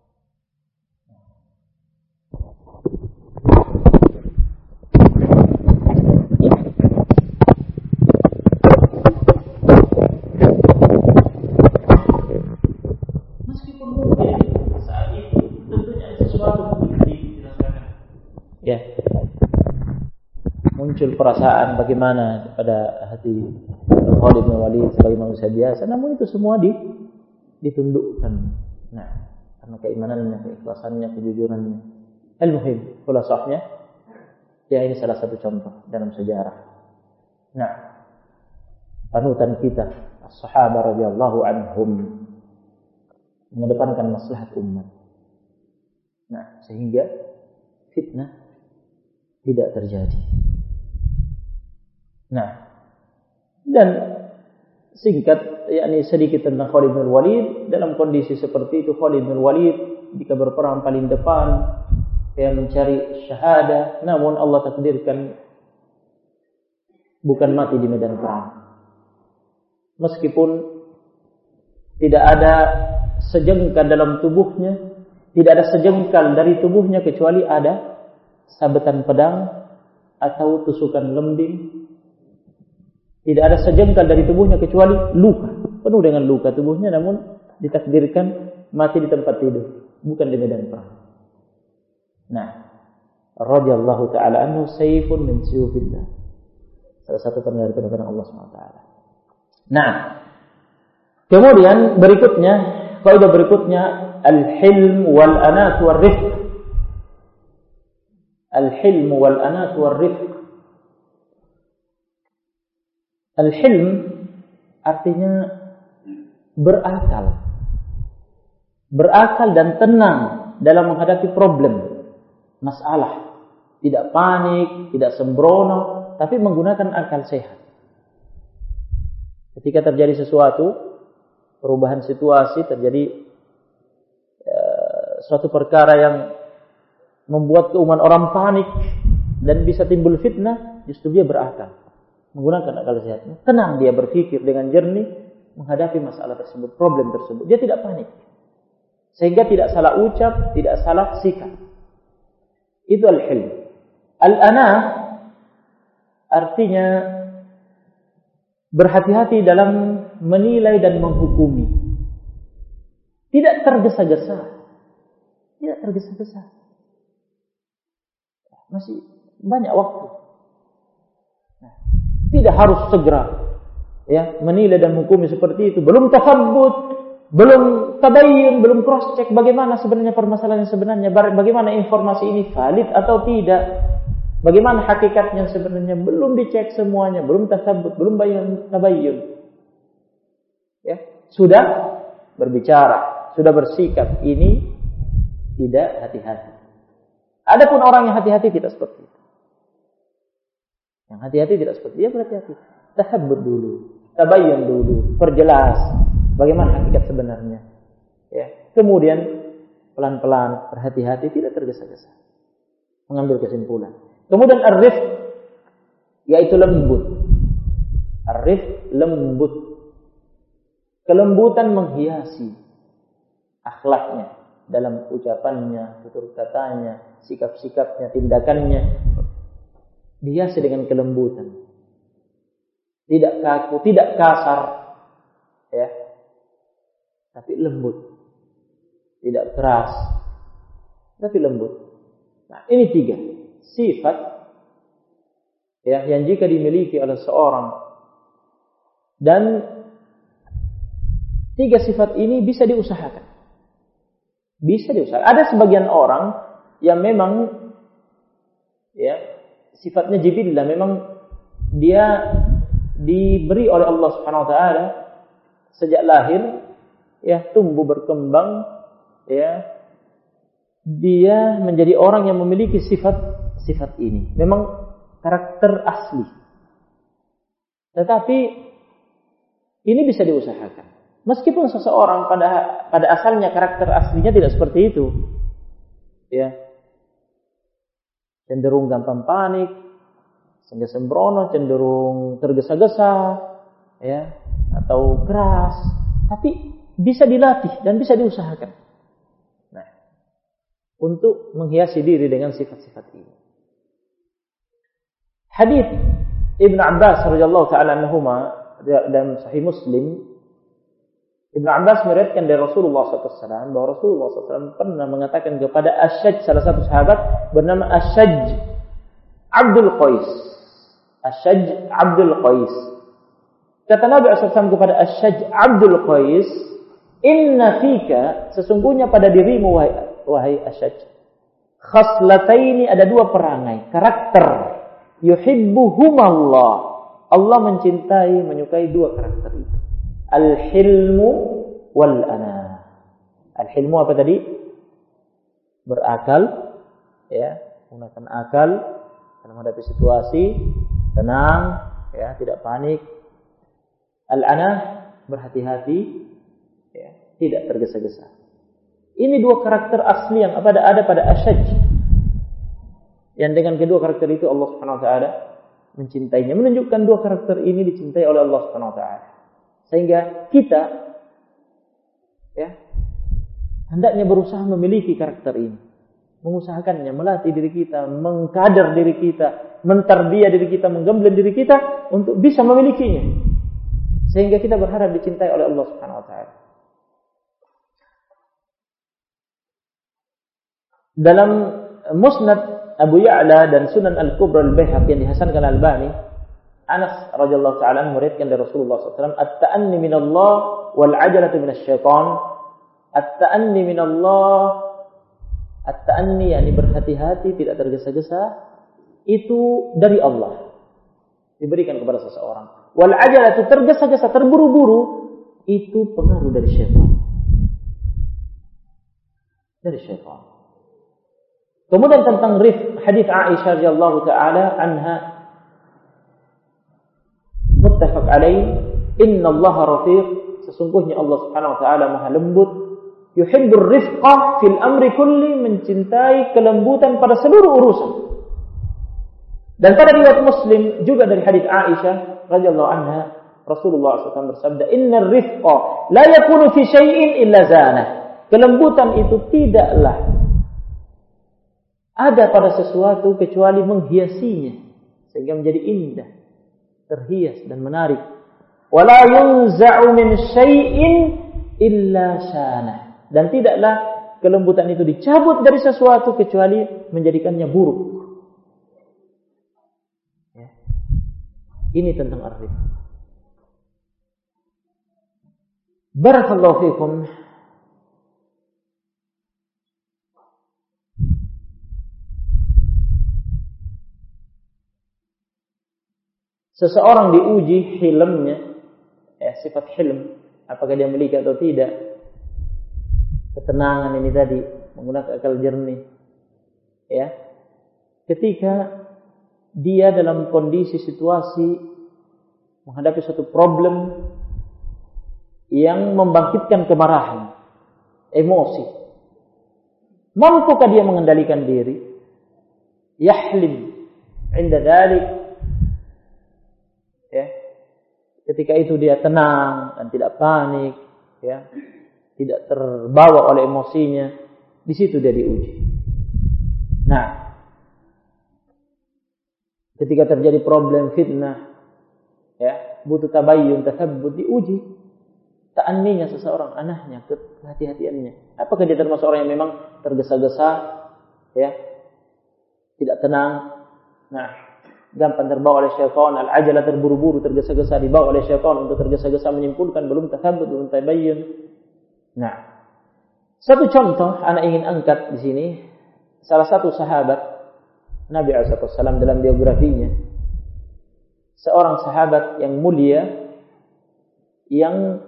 Meskipun mungkin saat itu tentunya ada sesuatu yang dirasakan, ya, muncul perasaan bagaimana pada hati Khalid bin Walid sebagai manusia biasa, namun itu semua ditundukkan. Nah, karena keimanannya, keikhlasannya, kejujurannya. Al-muhim, khulasahnya, ya ini salah satu contoh dalam sejarah. Nah, panutan kita, as-sahabah radhiyallahu anhum, mengedepankan maslahat umat. Nah, sehingga fitnah tidak terjadi. Nah, dan singkat, yakni sedikit tentang Khalid bin Walid. Dalam kondisi seperti itu, Khalid bin Walid jika berperang paling depan, dia mencari syahadah, namun Allah takdirkan bukan mati di medan perang. Meskipun tidak ada sejengkal dalam tubuhnya, tidak ada sejengkal dari tubuhnya kecuali ada sabetan pedang atau tusukan lembing. Tidak ada sejengkal dari tubuhnya kecuali luka, penuh dengan luka tubuhnya, namun ditakdirkan mati di tempat tidur, bukan di medan perang. Nah, radhiyallahu ta'ala anhu sayfun min suyufillah, salah satu dari pedang Allah SWT. Nah, kemudian berikutnya, kaidah berikutnya, al-hilm wal anat wal rifq. Al-hilm wal anat wal rifq. Al-hilm artinya berakal. Berakal dan tenang dalam menghadapi problem, masalah. Tidak panik, tidak sembrono, tapi menggunakan akal sehat. Ketika terjadi sesuatu, perubahan situasi, terjadi suatu perkara yang membuat keumuman orang panik dan bisa timbul fitnah, justru dia berakal, menggunakan akal sehatnya. Tenang dia berpikir dengan jernih menghadapi masalah tersebut, problem tersebut. Dia tidak panik, sehingga tidak salah ucap, tidak salah sikap. Itu al-hilm. Al-ana artinya berhati-hati dalam menilai dan menghukumi. Tidak tergesa-gesa. Tidak tergesa-gesa. Masih banyak waktu. Tidak harus segera. ya, menilai dan menghukumi seperti itu, belum tasabbut, belum tabayyun, belum cross check bagaimana sebenarnya permasalahan sebenarnya, bagaimana informasi ini valid atau tidak, bagaimana hakikatnya sebenarnya, belum dicek semuanya, belum tasabbut, belum tabayyun. Ya, sudah berbicara, sudah bersikap, ini tidak hati-hati. Adapun orang yang hati-hati tidak seperti itu. Yang hati-hati tidak seperti itu, dia berhati-hati. Tasabbut dulu, tabayyun dulu, perjelas bagaimana hakikat sebenarnya. Ya, kemudian pelan-pelan, berhati-hati, tidak tergesa-gesa mengambil kesimpulan. Kemudian ar-rifq, yaitu lembut. Ar-rifq, lembut. Kelembutan menghiasi akhlaknya dalam ucapannya, tutur katanya, sikap-sikapnya, tindakannya. Dihiasi dengan kelembutan. Tidak kaku, tidak kasar, ya, tapi lembut. Tidak keras, tapi lembut. Nah, ini 3 sifat, ya, yang jika dimiliki oleh seorang, dan 3 sifat ini bisa diusahakan. Bisa diusahakan. Ada sebagian orang yang memang, ya, sifatnya jibillah, memang dia diberi oleh Allah Subhanahu wa taala sejak lahir, ya, tumbuh berkembang, ya, dia menjadi orang yang memiliki sifat ini. Memang karakter asli. Tetapi ini bisa diusahakan. Meskipun seseorang pada asalnya karakter aslinya tidak seperti itu, ya, cenderung gampang panik, sehingga sembrono, cenderung tergesa-gesa, ya, atau keras, tapi bisa dilatih dan bisa diusahakan. Nah, untuk menghiasi diri dengan sifat-sifat ini. Hadits Ibnu Abbas radhiyallahu taala anhuma dalam Sahih Muslim, Ibnu Abbas meriwayatkan dari Rasulullah SAW bahwa Rasulullah SAW pernah mengatakan kepada Asyaj, salah satu sahabat bernama Asyaj Abdul Qais. Asyaj Abdul Qais. Kata Nabi SAW kepada Asyaj Abdul Qais, "Inna fika, sesungguhnya pada dirimu wahai Asyaj, khaslataini, ada 2 perangai, karakter, yuhibbuhumallah, Allah mencintai, menyukai 2 karakter itu. Al-hilmu wal-ana." Al-hilmu apa tadi? Berakal, ya, menggunakan akal dalam menghadapi situasi, tenang, ya, tidak panik. Al-ana, berhati-hati, ya, tidak tergesa-gesa. Ini 2 karakter asli yang ada pada Asyaj. Yang dengan kedua karakter itu Allah Subhanahu wa taala mencintainya, menunjukkan 2 karakter ini dicintai oleh Allah Subhanahu wa taala. Sehingga kita, ya, hendaknya berusaha memiliki karakter ini, mengusahakannya, melatih diri kita, mengkader diri kita, mentarbiah diri kita, menggembleng diri kita untuk bisa memilikinya, sehingga kita berharap dicintai oleh Allah Subhanahu wa taala. Dalam Musnad Abu Ya'la dan Sunan Al-Kubra Al-Baihaqi yang dihasankan Al-Albani, Anas radhiyallahu ta'ala meriwayatkan dari Rasulullah SAW, "At-ta'anni minallah wal 'ajalatu minasyaitan." At-ta'anni minallah, at-ta'anni yakni berhati-hati, tidak tergesa-gesa, itu dari Allah, diberikan kepada seseorang. Wal 'ajalatu, tergesa-gesa, terburu-buru, itu pengaruh dari syaitan. Dari syaitan. Kemudian tentang rifq, hadis Aisyah radhiyallahu ta'ala anha, muttafaq alaih, innallaha rafiq, sesungguhnya Allah Subhanahu wa taala Maha lembut, yuhibbur rifqa fil amri kulli, mencintai kelembutan pada seluruh urusan. Dan pada riwayat Muslim juga dari hadis Aisyah radhiyallahu anha, Rasulullah SAW bersabda, "Innar rifqa la yakunu fi syai'in illa zanah." Kelembutan itu tidaklah ada pada sesuatu kecuali menghiasinya sehingga menjadi indah, terhias dan menarik. Wala yunza'u min syai'in illa syana, dan tidaklah kelembutan itu dicabut dari sesuatu kecuali menjadikannya buruk. Ya. Ini tentang ar-rifq. Barakallahu fikum. Seseorang diuji hilmnya, sifat hilm, apakah dia memiliki atau tidak. Ketenangan ini tadi, menggunakan akal jernih. Ya. Ketika dia dalam kondisi situasi menghadapi suatu problem yang membangkitkan kemarahan, emosi. Mampukah dia mengendalikan diri? Yahlim 'inda dzalik. Ya. Ketika itu dia tenang dan tidak panik, ya. Tidak terbawa oleh emosinya, di situ dia diuji. Nah, ketika terjadi problem fitnah, ya, butuh tabayyun, tasabbut, diuji ta'anninya seseorang, anahnya, kehati-hatiannya. Apakah dia termasuk orang yang memang tergesa-gesa, ya, tidak tenang, nah, gampang terbawa oleh syaitan, al-ajalah, terburu-buru, tergesa-gesa, dibawa oleh syaitan untuk tergesa-gesa menyimpulkan, belum tasabbut, belum tabayyun. Nah, satu contoh anak ingin angkat di sini, salah satu sahabat Nabi SAW dalam biografinya, seorang sahabat yang mulia yang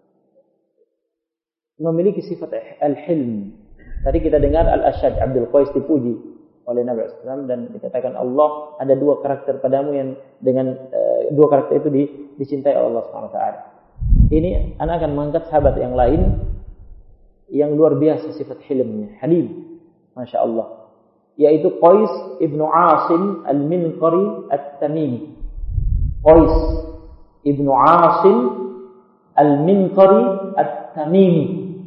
memiliki sifat al-hilm. Tadi kita dengar Al-Ashaj Abdul Qais dipuji oleh Nabi SAW dan dikatakan Allah ada dua karakter padamu yang dengan dua karakter itu dicintai oleh Allah SWT. Ini anak akan mengangkat sahabat yang lain yang luar biasa sifat hilmnya, halim, masya Allah, yaitu Qais ibnu Asim al-Minqari at-Tamimi. Qais ibnu Asim al-Minqari at-Tamimi.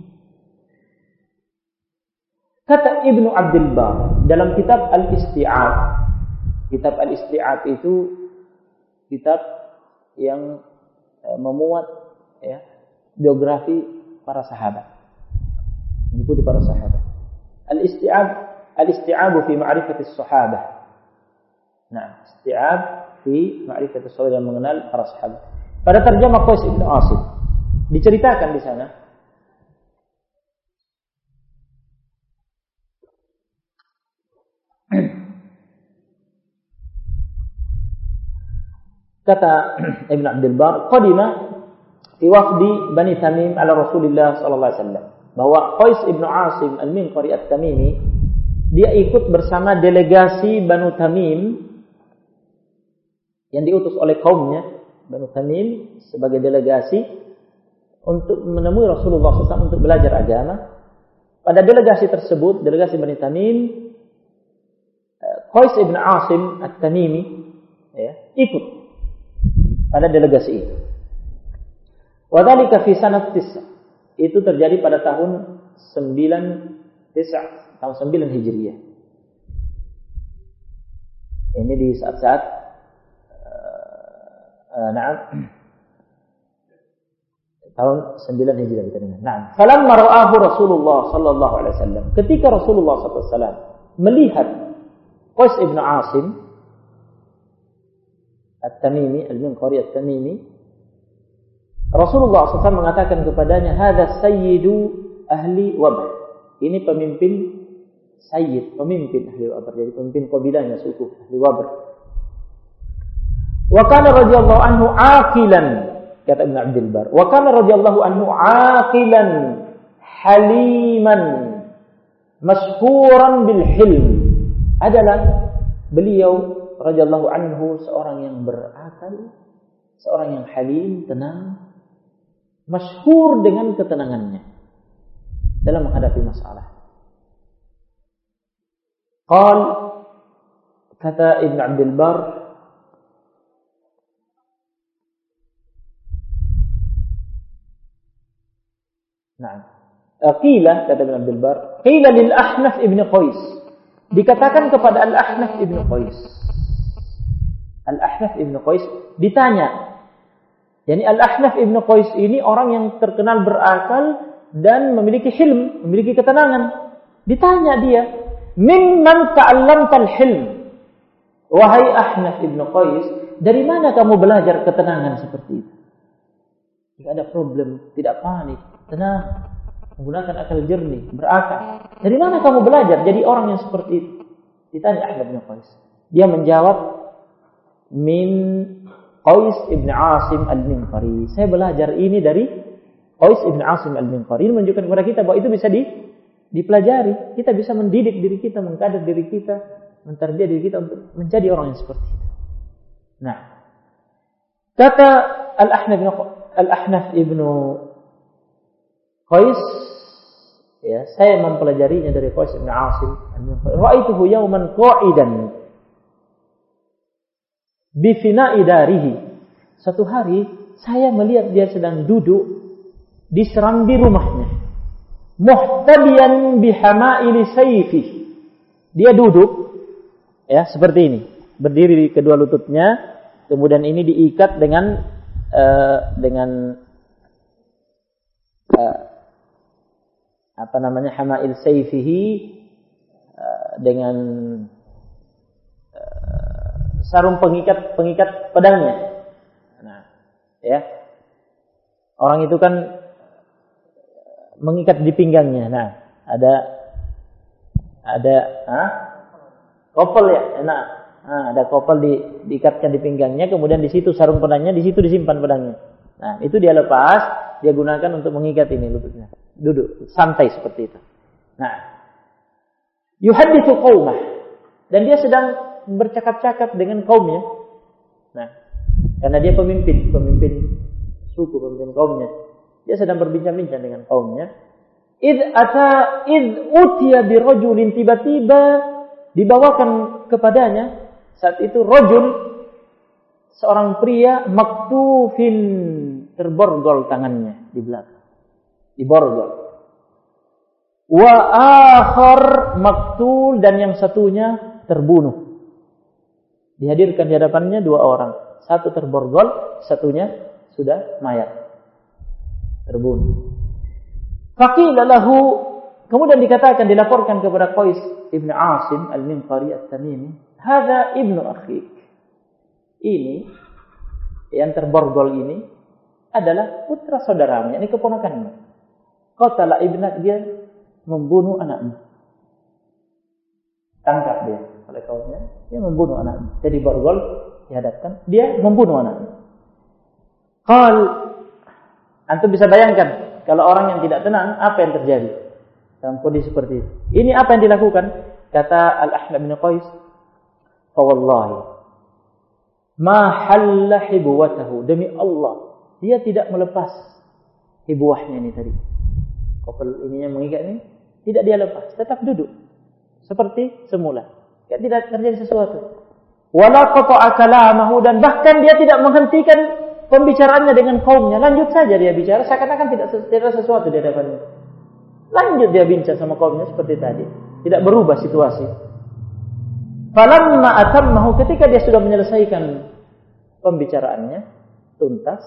Kata Ibnu Abdul Bar dalam kitab Al-Isti'ab. Kitab Al-Isti'ab itu kitab yang memuat, ya, biografi para sahabat, meliputi para sahabat. Al-Isti'ab fi ma'rifati as-sahabah. Nah, Isti'ab fi ma'rifati as-sahabah, yang mengenal para sahabat. Pada terjemah Qais ibnu Asim diceritakan di sana kata Ibn Abdul Bar, qadima fi wafdi Bani Tamim ala Rasulillah sallallahu alaihi wasallam, bahwa Qais ibnu Asim al-Minqari at-Tamimi dia ikut bersama delegasi Banu Tamim yang diutus oleh kaumnya Banu Tamim sebagai delegasi untuk menemui Rasulullah SAW untuk belajar agama. Pada delegasi tersebut, delegasi Bani Tamim, Qais ibn Asim at-Tamimi, ya, ikut pada delegasi itu. Wadhalika fi sanat 9. Itu terjadi pada tahun 9 Hijriyah. Ini di saat-saat tahun 9 Hijriah kita dengar. Nah, falamma ra'ahu Rasulullah sallallahu alaihi wasallam. Ketika Rasulullah sallallahu alaihi wasallam melihat Qais ibn Asim At-Tamimi, Al-Minqari At-Tamimi, Rasulullah SAW mengatakan kepadanya, "Hadza sayyidu ahli Wabr." Ini pemimpin sayyid, pemimpin ahli Wabr, jadi pemimpin kabilahnya suku ahli Wabr. Wa kana radhiyallahu anhu aqilan, kata Ibnu Abdul Bar. Wa kana radhiyallahu anhu aqilan haliman masyhuran bil hilm. Adalah beliau radhiyallahu anhu seorang yang berakal, seorang yang halim, tenang, masyhur dengan ketenangannya dalam menghadapi masalah. Qal, kata Ibn Abdul Bar, nah, qila, kata Ibn Abdul Bar, qila lil Ahnaf ibn Qais, dikatakan kepada Al-Ahnaf ibn Qais. Al-Ahnaf ibn Qais ditanya. Yani Al-Ahnaf ibn Qais ini orang yang terkenal berakal dan memiliki hilm, memiliki ketenangan. Ditanya dia, "Mimman ta'allamtal hilm?" Wahai Ahnaf ibn Qais, dari mana kamu belajar ketenangan seperti itu? Tidak ada problem, tidak panik, tenang, menggunakan akal jernih, berakal. Dari mana kamu belajar jadi orang yang seperti itu? Ditanya Ahmad bin Qais. Dia menjawab, min Qais ibn Asim al-Minqari. Saya belajar ini dari Qais ibn Asim al-Minqari. Ini menunjukkan kepada kita bahwa itu bisa dipelajari. Kita bisa mendidik diri kita, mengkader diri kita, mentarbiah diri kita untuk menjadi orang yang seperti itu. Nah, kata Al-Ahnaf ibn Qais, ya, saya mempelajarinya dari Qais ibn Asim al-Minqari. Ra'aituhu yawman qa'idan bi fina'i darihi. Satu hari saya melihat dia sedang duduk di serambi rumahnya. Muhtabiyan bi hama'ili sayfi. Dia duduk ya seperti ini, berdiri di kedua lututnya, kemudian ini diikat dengan apa namanya, hama'il sayfihi, dengan sarung pengikat pedangnya. Nah, ya. Orang itu kan mengikat di pinggangnya. Nah, ada kopel ya. Nah, ada kopel diikatkan di pinggangnya, kemudian di situ sarung pedangnya, di situ disimpan pedangnya. Nah, itu dia lepas, dia gunakan untuk mengikat ini lututnya. Duduk santai seperti itu. Nah, yuhadditsu qaumah, dan dia sedang bercakap-cakap dengan kaumnya. Nah, karena dia pemimpin suku, pemimpin kaumnya. Dia sedang berbincang-bincang dengan kaumnya. Id utiya bi rajulin, tiba-tiba dibawakan kepadanya saat itu rajul, seorang pria, maktufin, terborgol tangannya di belakang. Diborgol. Wa akhar maktul, dan yang satunya terbunuh. Dihadirkan di hadapannya dua orang. Satu terborgol, satunya sudah mayat. Terbunuh. Faqila lahu, kemudian dikatakan, dilaporkan kepada Qais ibn Asim al-Minqari at-Tamimi, hadza ibnu akhik. Ini yang terborgol ini adalah putra saudaramu, ini keponakanmu. Qatala ibnak, dia membunuh anakmu. Tangkap dia oleh kaumnya, dia membunuh anaknya. Jadi borgol dihadapkan, dia membunuh anaknya. Qal, antum bisa bayangkan kalau orang yang tidak tenang apa yang terjadi dalam kondisi seperti itu. Ini apa yang dilakukan? Kata Al-Ahnaf bin Qais, fa wallahi ma halla hibwatahu, demi Allah dia tidak melepas hibwahnya ini tadi. Kopel ininya mengikat ini tidak dia lepas, tetap duduk seperti semula. Tidak terjadi sesuatu. Wala qata'a kalamahu, dan bahkan dia tidak menghentikan pembicaraannya dengan kaumnya. Lanjut saja dia bicara, seakan-akan tidak ada sesuatu di hadapannya. Lanjut dia bincang sama kaumnya seperti tadi. Tidak berubah situasi. Falamma atammahu, ketika dia sudah menyelesaikan pembicaraannya tuntas,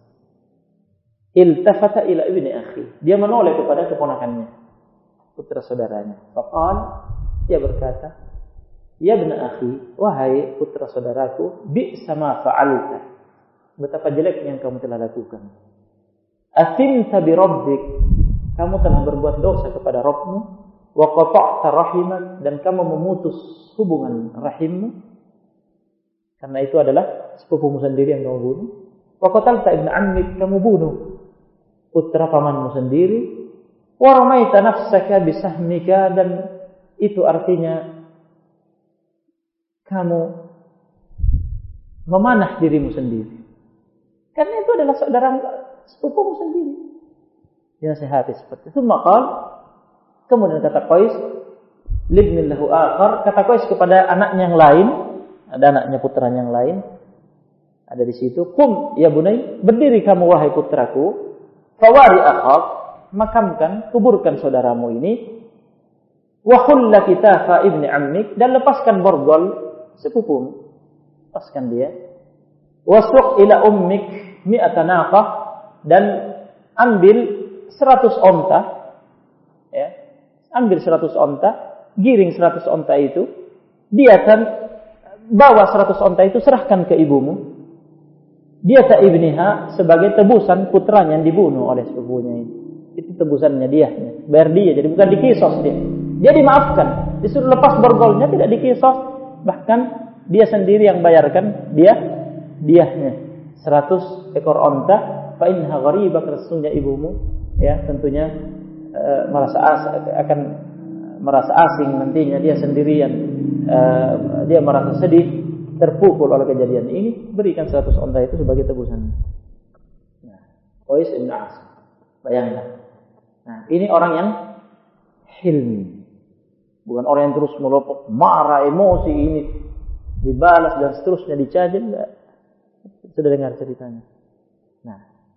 iltafata ila ibni akhi, dia menoleh kepada keponakannya, putra saudaranya. Faqal, dia berkata, ya ibn akhi, wahai putra saudaraku, bi'sa ma fa'alta, betapa jeleknya yang kamu telah lakukan. Athimta bi rabbik, kamu telah berbuat dosa kepada Rabbmu. Wa qata'ta rahimak, dan kamu memutus hubungan rahimmu, karena itu adalah sepupumu sendiri yang kamu bunuh. Wa qatalta ibn ammik, kamu bunuh putra pamanmu sendiri. Wa ramaita nafsaka bisahmika, dan itu artinya kamu memanah dirimu sendiri. Karena itu adalah saudara sepupumu sendiri. Dinasihati seperti itu. Maka kemudian kata Qais, libnil lahu akhar, kata Qais kepada anaknya yang lain, ada anaknya putranya yang lain, ada di situ. Qum ya bunai, berdiri kamu wahai putraku. Fawari akhak, makamkan, kuburkan saudaramu ini. Wa hulla kitafa ibni ammik, dan lepaskan borgol sepupumu, lepaskan dia. Wasuq ila ummik mi'ata naqah, dan ambil 100 onta, ya, ambil 100 onta, giring 100 onta itu, dia akan bawa 100 onta itu, serahkan ke ibumu. dia ibniha sebagai tebusan putranya yang dibunuh oleh sepupunya ini. Itu tebusannya dia, bayar dia. Jadi bukan dikisos dia. Dia dimaafkan, disuruh lepas borgolnya, tidak dikisos. Bahkan dia sendiri yang bayarkan diahnya 100 ekor onta. Fa innaha gharibah, sesungguhnya ibumu ya tentunya akan merasa asing nantinya, dia sendirian, dia merasa sedih, terpukul oleh kejadian ini, berikan 100 onta itu sebagai tebusan. Nah, Qais bin Asim, bayangkan. Nah, ini orang yang hilmi, bukan orang yang terus melopok, marah, emosi, ini dibalas dan seterusnya, dicaci. Sudah dengar ceritanya. Nah,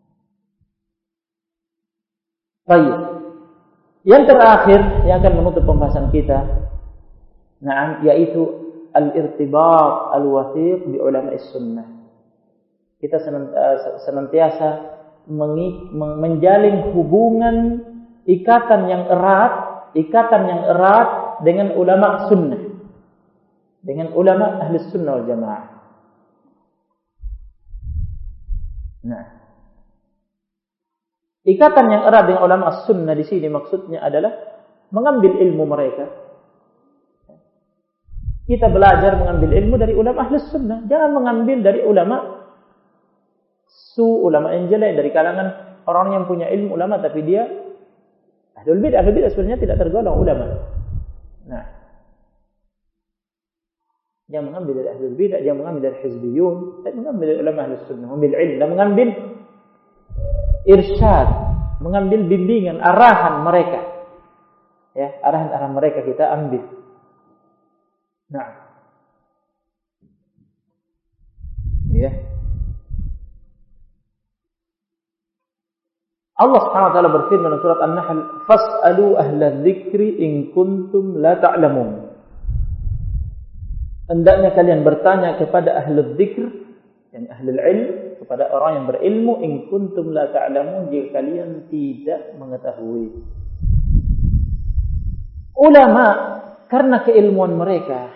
baik. Yang terakhir yang akan menutup pembahasan kita, nah, yaitu al-irtibat al-wathiq bi ulama sunnah. Kita senantiasa menjalin hubungan ikatan yang erat dengan ulama sunnah, dengan ulama ahli sunnah wal jamaah. Nah, ikatan yang erat dengan ulama sunnah di sini maksudnya adalah mengambil ilmu mereka. Kita belajar mengambil ilmu dari ulama ahli sunnah, jangan mengambil dari ulama ulama yang jelek, dari kalangan orang yang punya ilmu ulama tapi dia ahlul bidah sebenarnya tidak tergolong ulama. Nah, jangan mengambil dari ahlul bidah, jangan mengambil dari hizbiyun, tapi mengambil dari ulama ahli sunnah, mengambil ilmu dan mengambil irsyad, mengambil bimbingan, arahan mereka. Ya, arahan mereka kita ambil. Nah, ya. Allah Subhanahu wa taala berfirman dalam surat An-Nahl, "Fas'alu ahla dzikri in kuntum la ta'lamun." Hendaknya kalian bertanya kepada ahli dzikr, yakni ahli ilm, kepada orang yang berilmu, in kuntum la ta'lamun, jika kalian tidak mengetahui. Ulama karena keilmuan mereka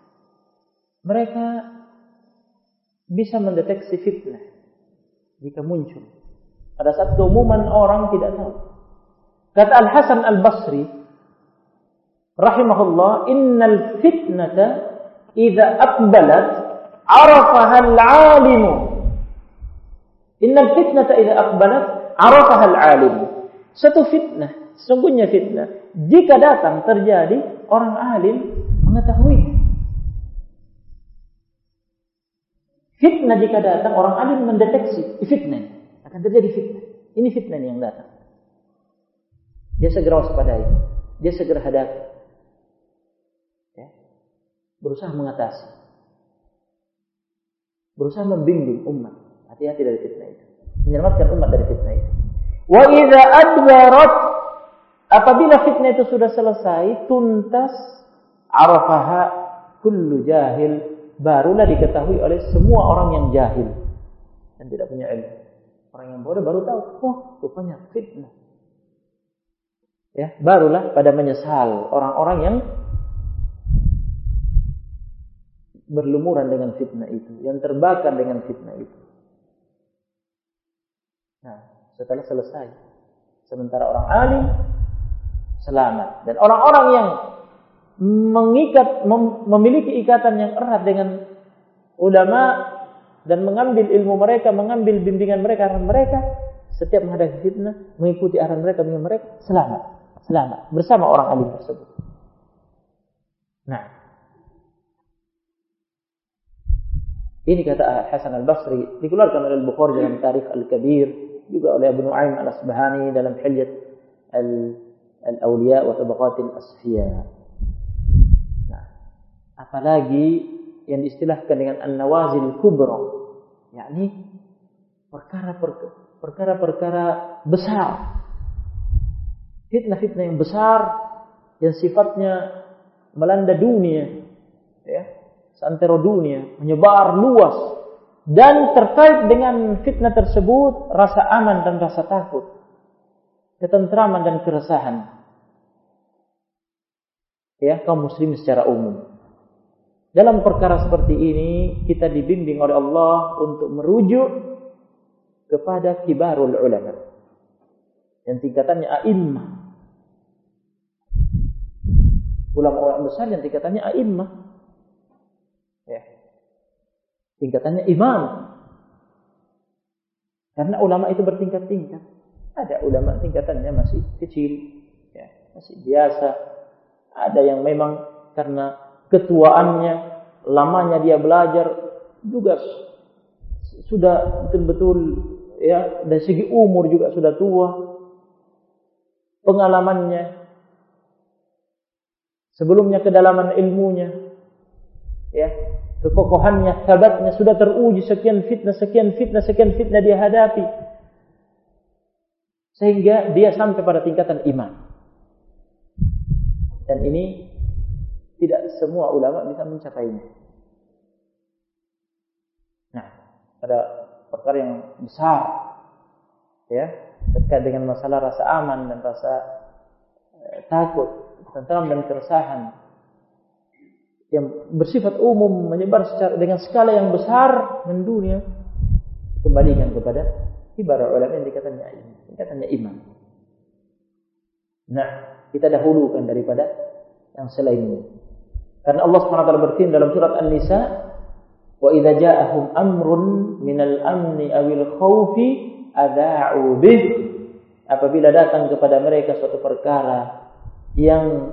bisa mendeteksi fitnah jika muncul. Pada saat keumuman orang tidak tahu. Kata Al-Hasan Al-Basri rahimahullah, innal fitnata idza aqbalat arafaha al-alim. Innal fitnata idza aqbalat arafaha al-alim. Satu fitnah, sesungguhnya fitnah, jika datang terjadi, orang alim mengetahui. Fitnah jika datang, orang alim mendeteksi fitnah. Akan terjadi fitnah. Ini fitnah yang datang. Dia segera waspadai. Dia segera hadapi. Ya. Berusaha mengatasi. Berusaha membimbing umat. Hati-hati dari fitnah itu. Menyelamatkan umat dari fitnah itu. Wa idza adbarat, apabila fitnah itu sudah selesai, tuntas, arafaha kullu jahil, barulah diketahui oleh semua orang yang jahil dan tidak punya ilmu. Orang yang bodoh baru tahu, oh, rupanya fitnah. Ya, barulah pada menyesal orang-orang yang berlumuran dengan fitnah itu, yang terbakar dengan fitnah itu. Nah, setelah selesai, sementara orang alim selamat, dan orang-orang yang memiliki ikatan yang erat dengan ulama dan mengambil ilmu mereka, mengambil bimbingan mereka, arahan mereka, setiap menghadapi fitnah, mengikuti arahan mereka, bimbingan mereka, selamat bersama orang alim tersebut. Nah, ini kata Hasan Al-Basri, dikeluarkan oleh Al-Bukhari dalam Tarikh Al-Kabir, juga oleh Abu Nu'aim Al-Asbahani dalam Hilyat Al-Awliya wa Tabaqat Al-Asfiya. Nah, apalagi yang diistilahkan dengan an-nawazil kubra, yakni perkara-perkara besar, fitnah-fitnah yang besar yang sifatnya melanda dunia, ya, seantero dunia, menyebar luas, dan terkait dengan fitnah tersebut rasa aman dan rasa takut, ketentraman dan keresahan, ya, kaum muslim secara umum. Dalam perkara seperti ini kita dibimbing oleh Allah untuk merujuk kepada kibarul ulama, yang tingkatannya a'immah. Ulama-ulama besar yang tingkatannya a'immah, ya. Tingkatannya imam. Karena ulama itu bertingkat-tingkat. Ada ulama tingkatannya masih kecil, ya, masih biasa. Ada yang memang karena ketuaannya, lamanya dia belajar juga sudah betul-betul, ya, dari segi umur juga sudah tua. Pengalamannya, sebelumnya kedalaman ilmunya, ya, kekokohannya, sabatnya sudah teruji sekian fitnah dia hadapi, sehingga dia sampai pada tingkatan imam. Dan ini tidak semua ulama bisa mencapainya. Nah, pada perkara yang besar, ya, terkait dengan masalah rasa aman dan rasa takut, tentram dan keresahan yang bersifat umum menyebar dengan skala yang besar mendunia, kembalikan kepada ibarat ulama yang dikatakannya imam. Nah, kita dahulukan daripada yang selain ini. Karena Allah SWT berfirman dalam surat An-Nisa, wa idza ja'ahum amrun minal amni awil khaufi adha'u bih. Apabila datang kepada mereka suatu perkara yang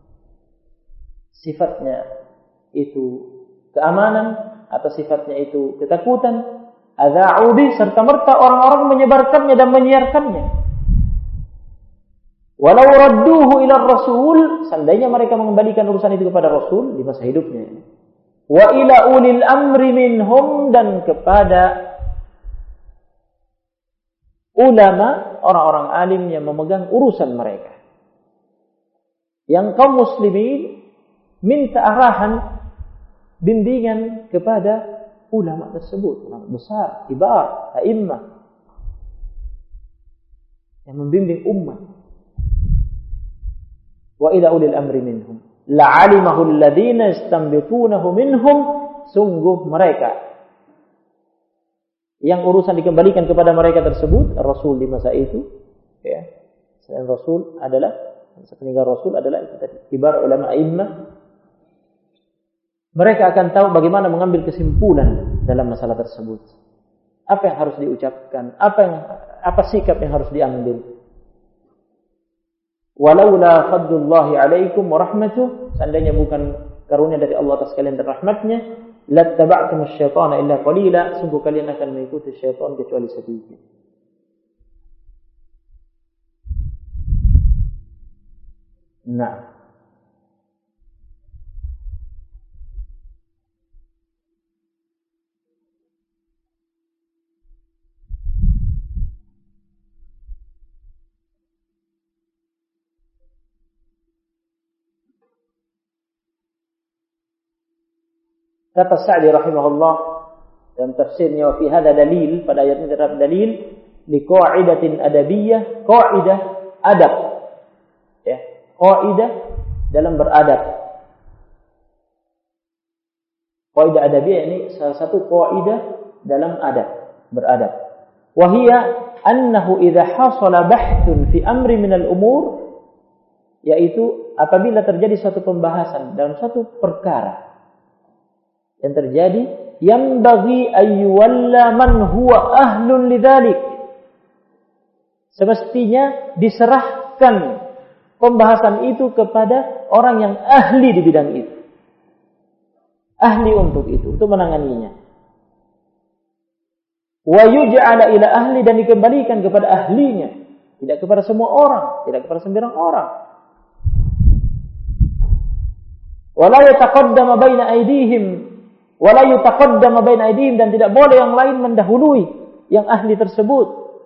sifatnya itu keamanan atau sifatnya itu ketakutan, adha'u bih, serta merta orang-orang menyebarkannya dan menyiarkannya. Walau radduhu ila rasul, seandainya mereka mengembalikan urusan itu kepada Rasul di masa hidupnya. Wa ila ulil amri minhum, dan kepada ulama, orang-orang alim yang memegang urusan mereka. Yang kaum muslimin minta arahan, bimbingan kepada ulama tersebut, ulama besar, kibar, a'immah, yang membimbing umat. Wa ila ulil amri minhum la'alimahu alladhina yastanbitunahu minhum, sungguh mereka yang urusan dikembalikan kepada mereka tersebut, Rasul di masa itu, ya, selain Rasul adalah, sepeninggal Rasul adalah kibar ulama a'immah. Mereka akan tahu bagaimana mengambil kesimpulan dalam masalah tersebut. Apa yang harus diucapkan, apa sikap yang harus diambil. Walaula fadlullahi alaikum wa rahmatuh, seandainya bukan karunia dari Allah atas kalian dan rahmatnya, lattaba'tumus syaitana illa qalila, sungguh kalian akan mengikuti syaitan kecuali sedikit. Nah, kata Sa'di rahimahullah dalam tafsirnya, wa fi hadza dalil, pada ayat ini terdapat dalil li qa'idatin adabiyyah, qaidah adab, ya, qaidah dalam beradab. Qaidah adabiyah ini salah satu qaidah dalam adab, beradab. Wa hiya annahu idza hasala bahthun fi amri min al-umur, yaitu apabila terjadi suatu pembahasan dalam suatu perkara yang terjadi, yang bagi ayyuwalla man huwa ahlun lidzalik, semestinya diserahkan pembahasan itu kepada orang yang ahli di bidang itu, ahli untuk itu, untuk menanganinya. Wa yuj'ala ila ahli, dan dikembalikan kepada ahlinya, tidak kepada semua orang, tidak kepada sembarang orang. Wala yataqaddama baina aydihim, wala yutaqaddama baina aydihim, dan tidak boleh yang lain mendahului yang ahli tersebut.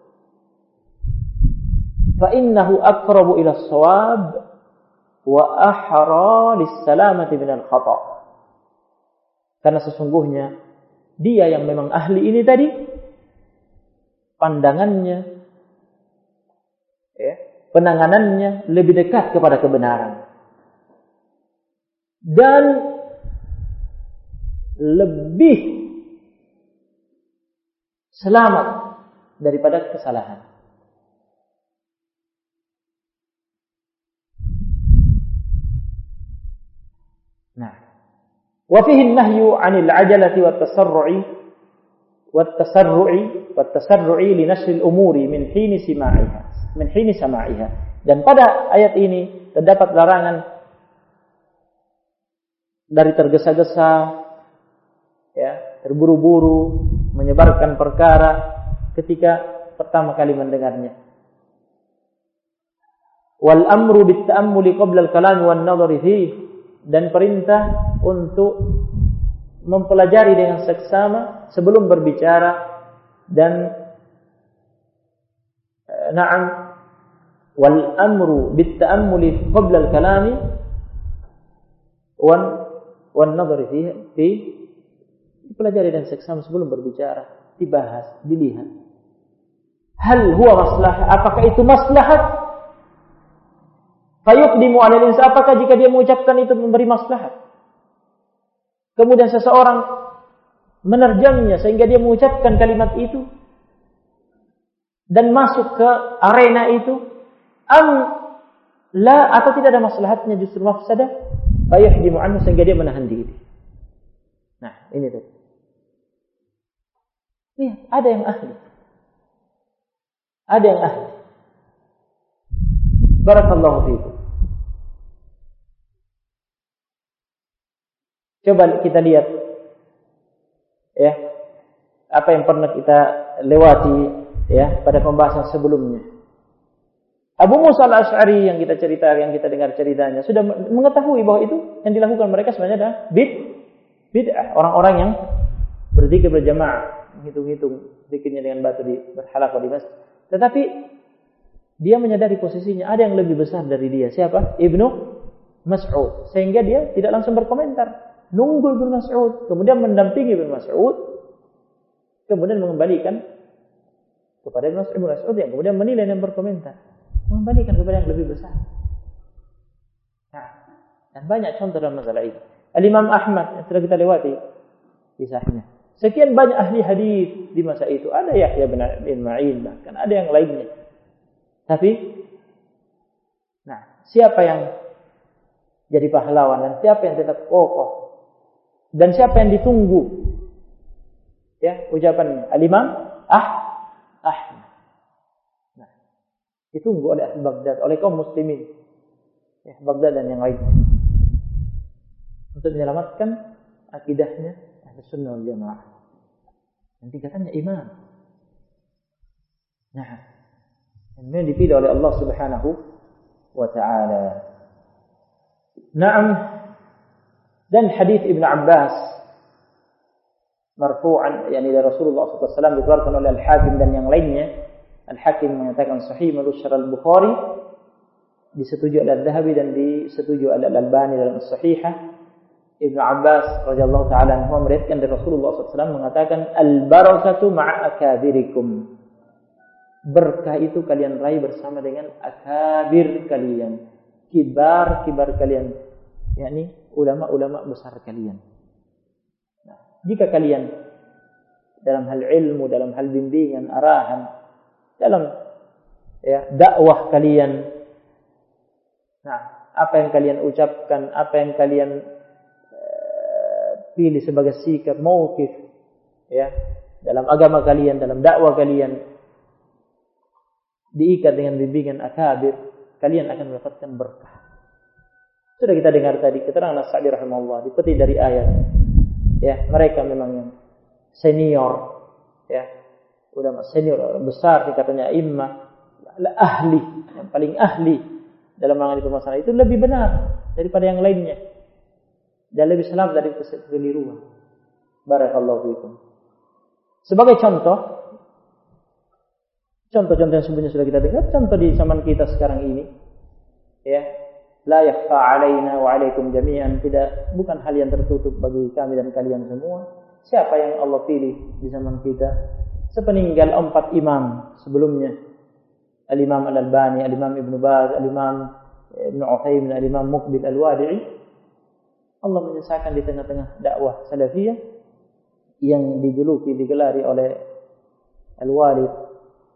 Fa innahu aqrabu ila as-shawab wa ahra lis-salamati minal khata'. Karena sesungguhnya dia yang memang ahli ini tadi, pandangannya, ya, penanganannya lebih dekat kepada kebenaran dan lebih selamat daripada kesalahan. Nah, wa fihi an-nahyu 'anil 'ajalati wat-tasarru'i li nashr al-umuri min hini sama'iha. Dan pada ayat ini terdapat larangan dari tergesa-gesa, ya, terburu-buru menyebarkan perkara ketika pertama kali mendengarnya. Wal amru bit ta'ammuli qabla al-kalam wan nadhari fihi, dan perintah untuk mempelajari dengan seksama sebelum berbicara, dan wal amru bit ta'ammuli qabla al-kalami wan nadhari fihi, dipelajari dan seksama sebelum berbicara, dibahas, dilihat. Hal huwa maslahah, apakah itu maslahat? Fayuqdimu 'alal insan, apakah jika dia mengucapkan itu memberi maslahat? Kemudian seseorang menerjemahnya sehingga dia mengucapkan kalimat itu dan masuk ke arena itu, la, atau tidak ada maslahatnya, justru mafsadah, fayuqdimu 'anhu, sehingga dia menahan diri. Nah, ini tuh. Lihat, ada yang ahli. Ada yang ahli. Barakallahu fiikum. Coba kita lihat, ya, apa yang pernah kita lewati, ya, pada pembahasan sebelumnya. Abu Musa al-Asy'ari yang kita dengar ceritanya, sudah mengetahui bahwa itu yang dilakukan mereka sebenarnya adalah bid'ah. Orang-orang yang berzikir berjamaah, menghitung-hitung zikirnya dengan batu berhalaqah di masjid. Tetapi dia menyadari posisinya ada yang lebih besar dari dia. Siapa? Ibnu Mas'ud. Sehingga dia tidak langsung berkomentar. Nunggu Ibnu Mas'ud, kemudian mendampingi Ibnu Mas'ud, kemudian mengembalikan kepada Ibnu Mas'ud yang kemudian menilai dan berkomentar, mengembalikan kepada yang lebih besar. Nah, dan banyak contoh dalam masalah ini. Al-Imam Ahmad yang sudah kita lewati kisahnya. Sekian banyak ahli hadis di masa itu. Ada Yahya bin Ma'in, bahkan ada yang lainnya. Tapi, nah, siapa yang jadi pahlawan dan siapa yang tetap kokoh dan siapa yang ditunggu? Ya, ucapan Al-Imam Ahmad. Nah, ditunggu oleh ahli Baghdad, oleh kaum muslimin, ya, Baghdad dan yang lainnya, untuk menyelamatkan akidahnya Ahlus Sunnah wal Jamaah. Dan tingkatannya imam. Nah, yang dipilih oleh Allah Subhanahu wa ta'ala. Naam. Dan hadis Ibnu Abbas marfu'an, yakni dari Rasulullah SAW, dikeluarkan oleh Al-Hakim dan yang lainnya. Al-Hakim mengatakan sahih menurut Syarah Al-Bukhari, disetujui oleh Al-Dhahabi dan disetujui oleh Al-Albani dalam As-Sahihah. Ibnu Abbas radhiyallahu ta'ala anhu meriwayatkan dari Rasulullah SAW mengatakan, al-barakatu ma'a akabirikum, berkah itu kalian raih bersama dengan akabir kalian, kibar kalian, yakni ulama-ulama besar kalian. Nah, jika kalian dalam hal ilmu, dalam hal bimbingan, arahan, dalam, ya, dakwah kalian, nah, apa yang kalian ucapkan, apa yang kalian pilih sebagai sikap, mauqif, ya, dalam agama kalian, dalam dakwah kalian, diikat dengan bimbingan akabir, kalian akan mendapatkan berkah. Sudah kita dengar tadi keterangan As-Sa'di rahimahullah, dipetik dari ayat. Ya, mereka memang yang senior, ya, ulama senior besar, dikatanya imam, ahli, yang paling ahli dalam menangani permasalahan itu lebih benar daripada yang lainnya dan lebih selamat dari kekeliruan. Barakallahu fiikum. Sebagai contoh-contoh yang sebelumnya sudah kita dengar, contoh di zaman kita sekarang ini, ya, la yakhfa 'alaina wa 'alaikum jami'an, bukan hal yang tertutup bagi kami dan kalian semua. Siapa yang Allah pilih di zaman kita sepeninggal 4 imam sebelumnya, Al-Imam Al-Albani, Al-Imam Ibnu Baz, Al-Imam Ibnu Utsaimin, Al-Imam Muqbil Al-Wadi'i, Allah menyisakan di tengah-tengah dakwah salafiyah yang digelari oleh Al-Walid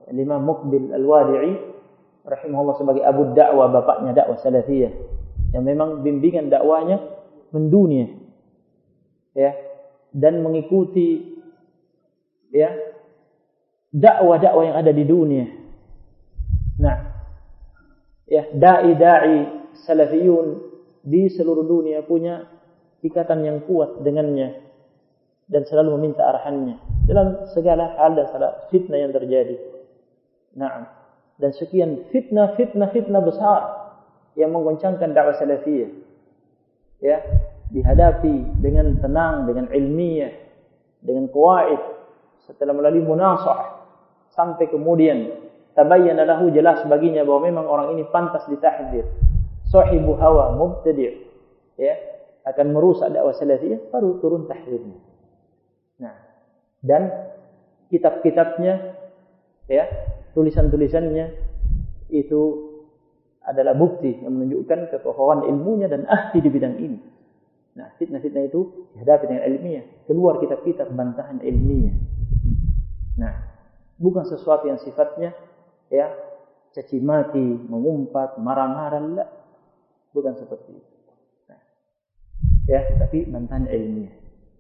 Imam Muqbil Al-Wadi'i rahimahullah sebagai abu dakwah, bapaknya dakwah salafiyah, yang memang bimbingan dakwahnya mendunia, ya, dan mengikuti, ya, dakwah-dakwah yang ada di dunia. Nah, ya, dai salafiyun di seluruh dunia punya ikatan yang kuat dengannya dan selalu meminta arahannya dalam segala hal dan segala fitnah yang terjadi. Nah, dan sekian fitnah besar yang menggoncangkan dakwah salafiyah, ya, dihadapi dengan tenang, dengan ilmiah, dengan qawaid, setelah melalui munasahah, sampai kemudian tabayyana lahu, jelas baginya bahwa memang orang ini pantas ditahdzir, sahibu hawa mubtadi', ya, akan merusak dakwah salafiyah, baru turun tahdzirnya. Nah, dan kitab-kitabnya, ya, tulisan-tulisannya itu adalah bukti yang menunjukkan kekokohan ilmunya dan ahli di bidang ini. Nah, fitnah-fitnah itu dihadapi dengan ilmiah, keluar kitab-kitab bantahan ilmiah. Nah, bukan sesuatu yang sifatnya, ya, caci maki, mengumpat, marah-marah, la. Bukan seperti itu. Nah, ya, tapi bantahan ilmiah.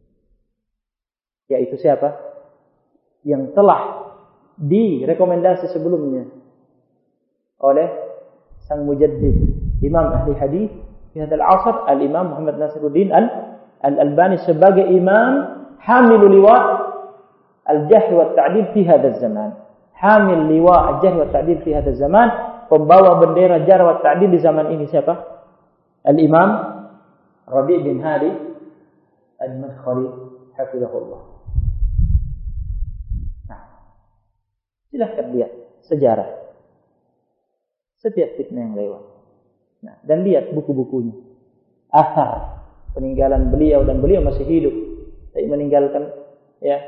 Yaitu siapa? Yang telah direkomendasi sebelumnya oleh sang mujaddid, imam ahli hadis di hadzal asr, al-Imam Muhammad Nasiruddin al-Albani, sebagai imam hamil liwa al-jahl wa at-ta'dil fi hadzal zaman. Hamil liwa al-jahl wa at-ta'dil fi hadzal zaman, pembawa bendera jarh wa at-ta'dil di zaman ini siapa? Al-Imam Rabi' bin Hadi al-Madkhali hafizahullah. Silahkan lihat sejarah setiap fitnah yang lewat. Nah, dan lihat buku-bukunya, asar peninggalan beliau, dan beliau masih hidup, tapi meninggalkan, ya,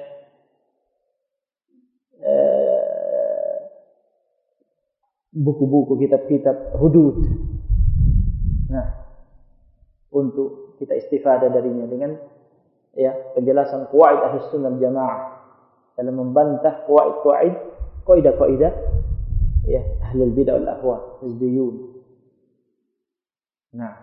buku-buku, kitab-kitab hudud. Nah, untuk kita istifadah darinya dengan, ya, penjelasan qawaid Ahlus Sunnah wal Jamaah dalam membantah kaidah-kaidah, ya, ahlul bidah wal ahwa, hizbiyun. Nah,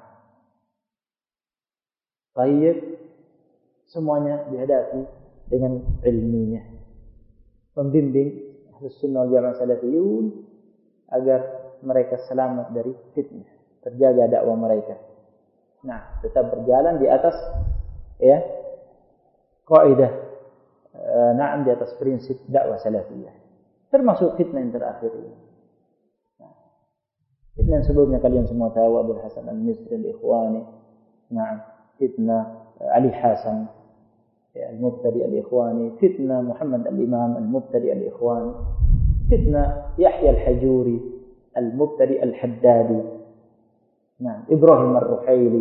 baik, semuanya dihadapi dengan ilmiah, membimbing Ahlus Sunnah wal Jamaah salafiyun agar mereka selamat dari fitnah, terjaga dakwah mereka. Nah, tetap berjalan di atas, ya, kaidah, di atas prinsip dakwah salafiyah, termasuk fitnah yang terakhir ini. Nah, fitnah yang sebelumnya kalian semua tahu, Abdul Hasan al-Misri al-Ikhwani, nah, fitnah Ali Hasan, ya, al-Mubtadi al-Ikhwani, fitnah Muhammad al-Imam al-Mubtadi al-Ikhwani, fitnah Yahya al-Hajuri al-Mubtadi al-Haddadi, nah, Ibrahim al-Ruhaili,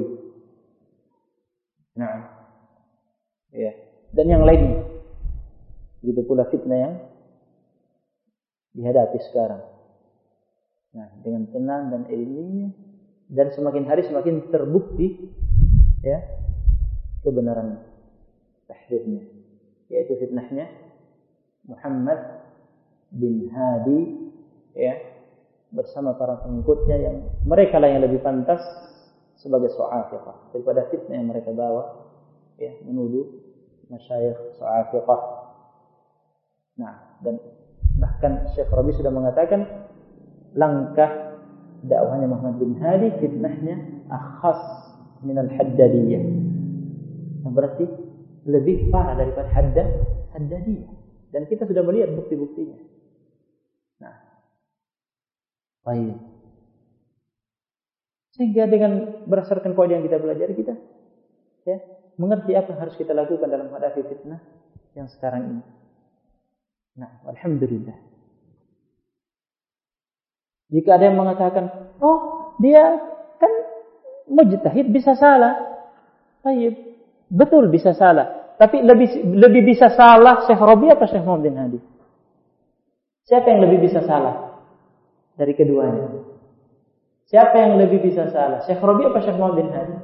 nah, ya, dan yang lainnya. Begitu pula fitnah yang dihadapi sekarang. Nah, dengan tenang dan ilmiah, dan semakin hari semakin terbukti, ya, kebenaran tahdzirnya, yaitu fitnahnya Muhammad bin Hadi, ya, bersama para pengikutnya, yang mereka lah yang lebih pantas sebagai su'afiqah daripada fitnah yang mereka bawa, ya, menuduh masyayikh su'afiqah. Nah, dan bahkan Syekh Rabi sudah mengatakan langkah dakwahnya Muhammad bin Hadi, fitnahnya akhas minal haddadiyah. Nah, berarti lebih parah daripada haddadiyah. Dan kita sudah melihat bukti-buktinya. Nah, baik. Sehingga dengan berdasarkan kaidah yang kita belajar, kita, ya, mengerti apa yang harus kita lakukan dalam menghadapi fitnah yang sekarang ini. Nah, alhamdulillah. Jika ada yang mengatakan, oh, dia kan mujtahid, bisa salah. Baik, betul bisa salah. Tapi lebih bisa salah Syekh Rabi atau Syekh Muhammad bin Hadi? Siapa yang lebih bisa salah dari keduanya? Siapa yang lebih bisa salah, Syekh Rabi atau Syekh Muhammad bin Hadi?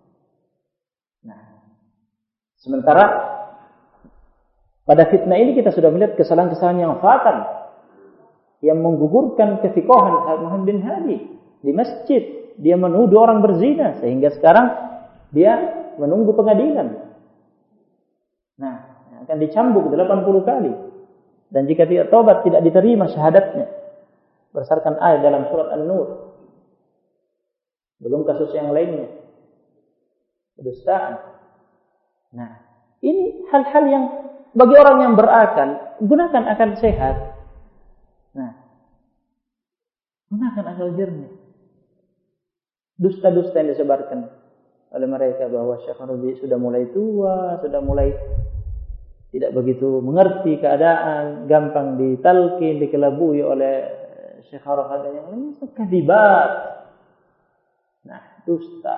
Nah, sementara pada fitnah ini kita sudah melihat kesalahan-kesalahan yang fatal yang menggugurkan kefikohan Muhammad bin Hadi di masjid. Dia menuduh orang berzina sehingga sekarang dia menunggu pengadilan. Nah, akan dicambuk 80 kali. Dan jika tidak taubat tidak diterima syahadatnya. Berdasarkan ayat dalam surat An-Nur. Belum kasus yang lainnya. Kedustaan. Nah, ini hal-hal yang bagi orang yang berakal, gunakan akal sehat. Nah, gunakan akal jernih. Dusta-dusta yang disebarkan oleh mereka bahwa Syekh Rabi sudah mulai tua, sudah mulai tidak begitu mengerti keadaan, gampang ditalkin, dikelabui oleh Syekh Arafat dan yang lainnya, itu kadibat. Nah, dusta.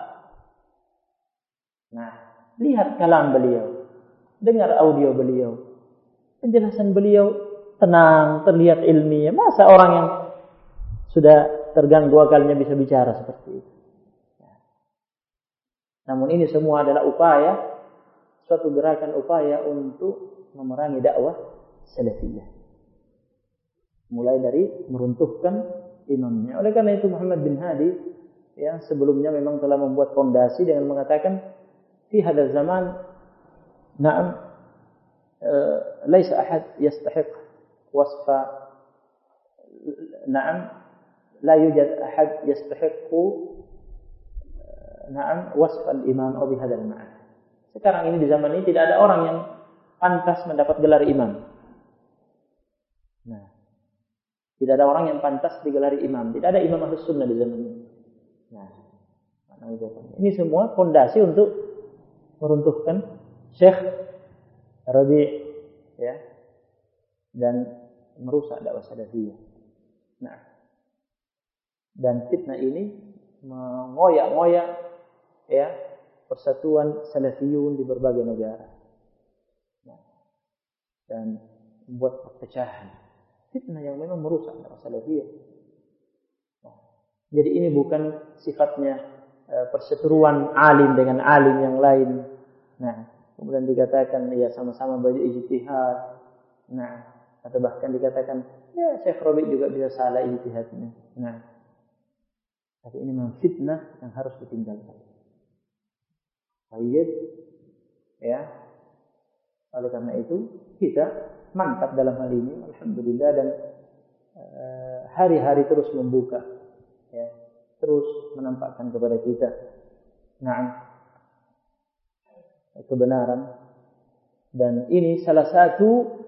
Nah, lihat kalam beliau, dengar audio beliau, penjelasan beliau tenang, terlihat ilmiah. Masa orang yang sudah terganggu akalnya bisa bicara seperti itu? Namun ini semua adalah upaya, suatu gerakan upaya untuk memerangi dakwah salafiyah. Mulai dari meruntuhkan imamnya. Oleh karena itu Muhammad bin Hadi yang sebelumnya memang telah membuat fondasi dengan mengatakan fi hadzal zaman na'am laisa ahad yastahiq wasfa na'am la yujad ahad yastahiqu na'am wasf al-imam atau bihadzal ma'na. Sekarang ini di zaman ini tidak ada orang yang pantas mendapat gelar imam. Nah, tidak ada orang yang pantas digelari imam. Tidak ada imam Ahlus Sunnah di zaman ini. Nah, ini semua fondasi untuk meruntuhkan Syekh Rabi' ya, dan merusak dakwah salafiyah. Nah, dan fitnah ini mengoyak-ngoyak ya persatuan salafiyun di berbagai negara. Nah, dan membuat perpecahan. Fitnah yang memang merusak dakwah salafiyah. Nah, jadi ini bukan sifatnya perseteruan alim dengan alim yang lain. Nah, kemudian dikatakan ya sama-sama berijtihad. Nah, atau bahkan dikatakan ya Syekh Rabi' juga bisa salah ijtihadnya. Nah, tapi ini memang fitnah yang harus ditinggalkan. Baik, ya. Oleh karena itu kita mantap dalam hal ini, alhamdulillah, dan hari-hari terus membuka, ya, terus menampakkan kepada kita, kebenaran. Dan ini salah satu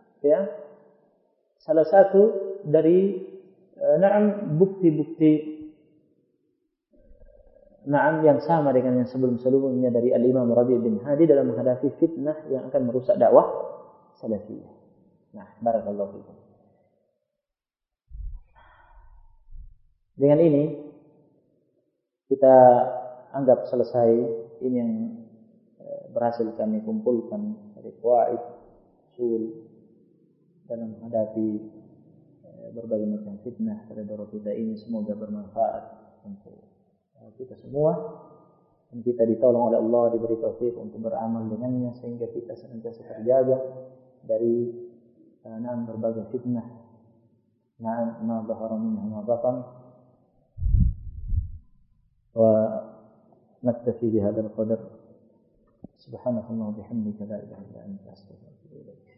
dari bukti-bukti yang sama dengan yang sebelum-sebelumnya dari Al-Imam Rabi' bin Hadi dalam menghadapi fitnah yang akan merusak dakwah salafiyah. Nah, barakallahu fikum. Dengan ini kita anggap selesai ini yang berhasil kami kumpulkan dari qawaid usul dalam menghadapi berbagai macam fitnah pada dakwah kita ini. Semoga bermanfaat untuk kita semua, dan kita ditolong oleh Allah, diberi taufik untuk beramal dengannya sehingga kita senantiasa terjaga dari berbagai fitnah. Ma dhahara minha ma batan. Wa naktafi bihadzal qadar. Subhanakallahumma wa bihamdika la ilaha illa anta astaghfiruka wa atubu ilaik.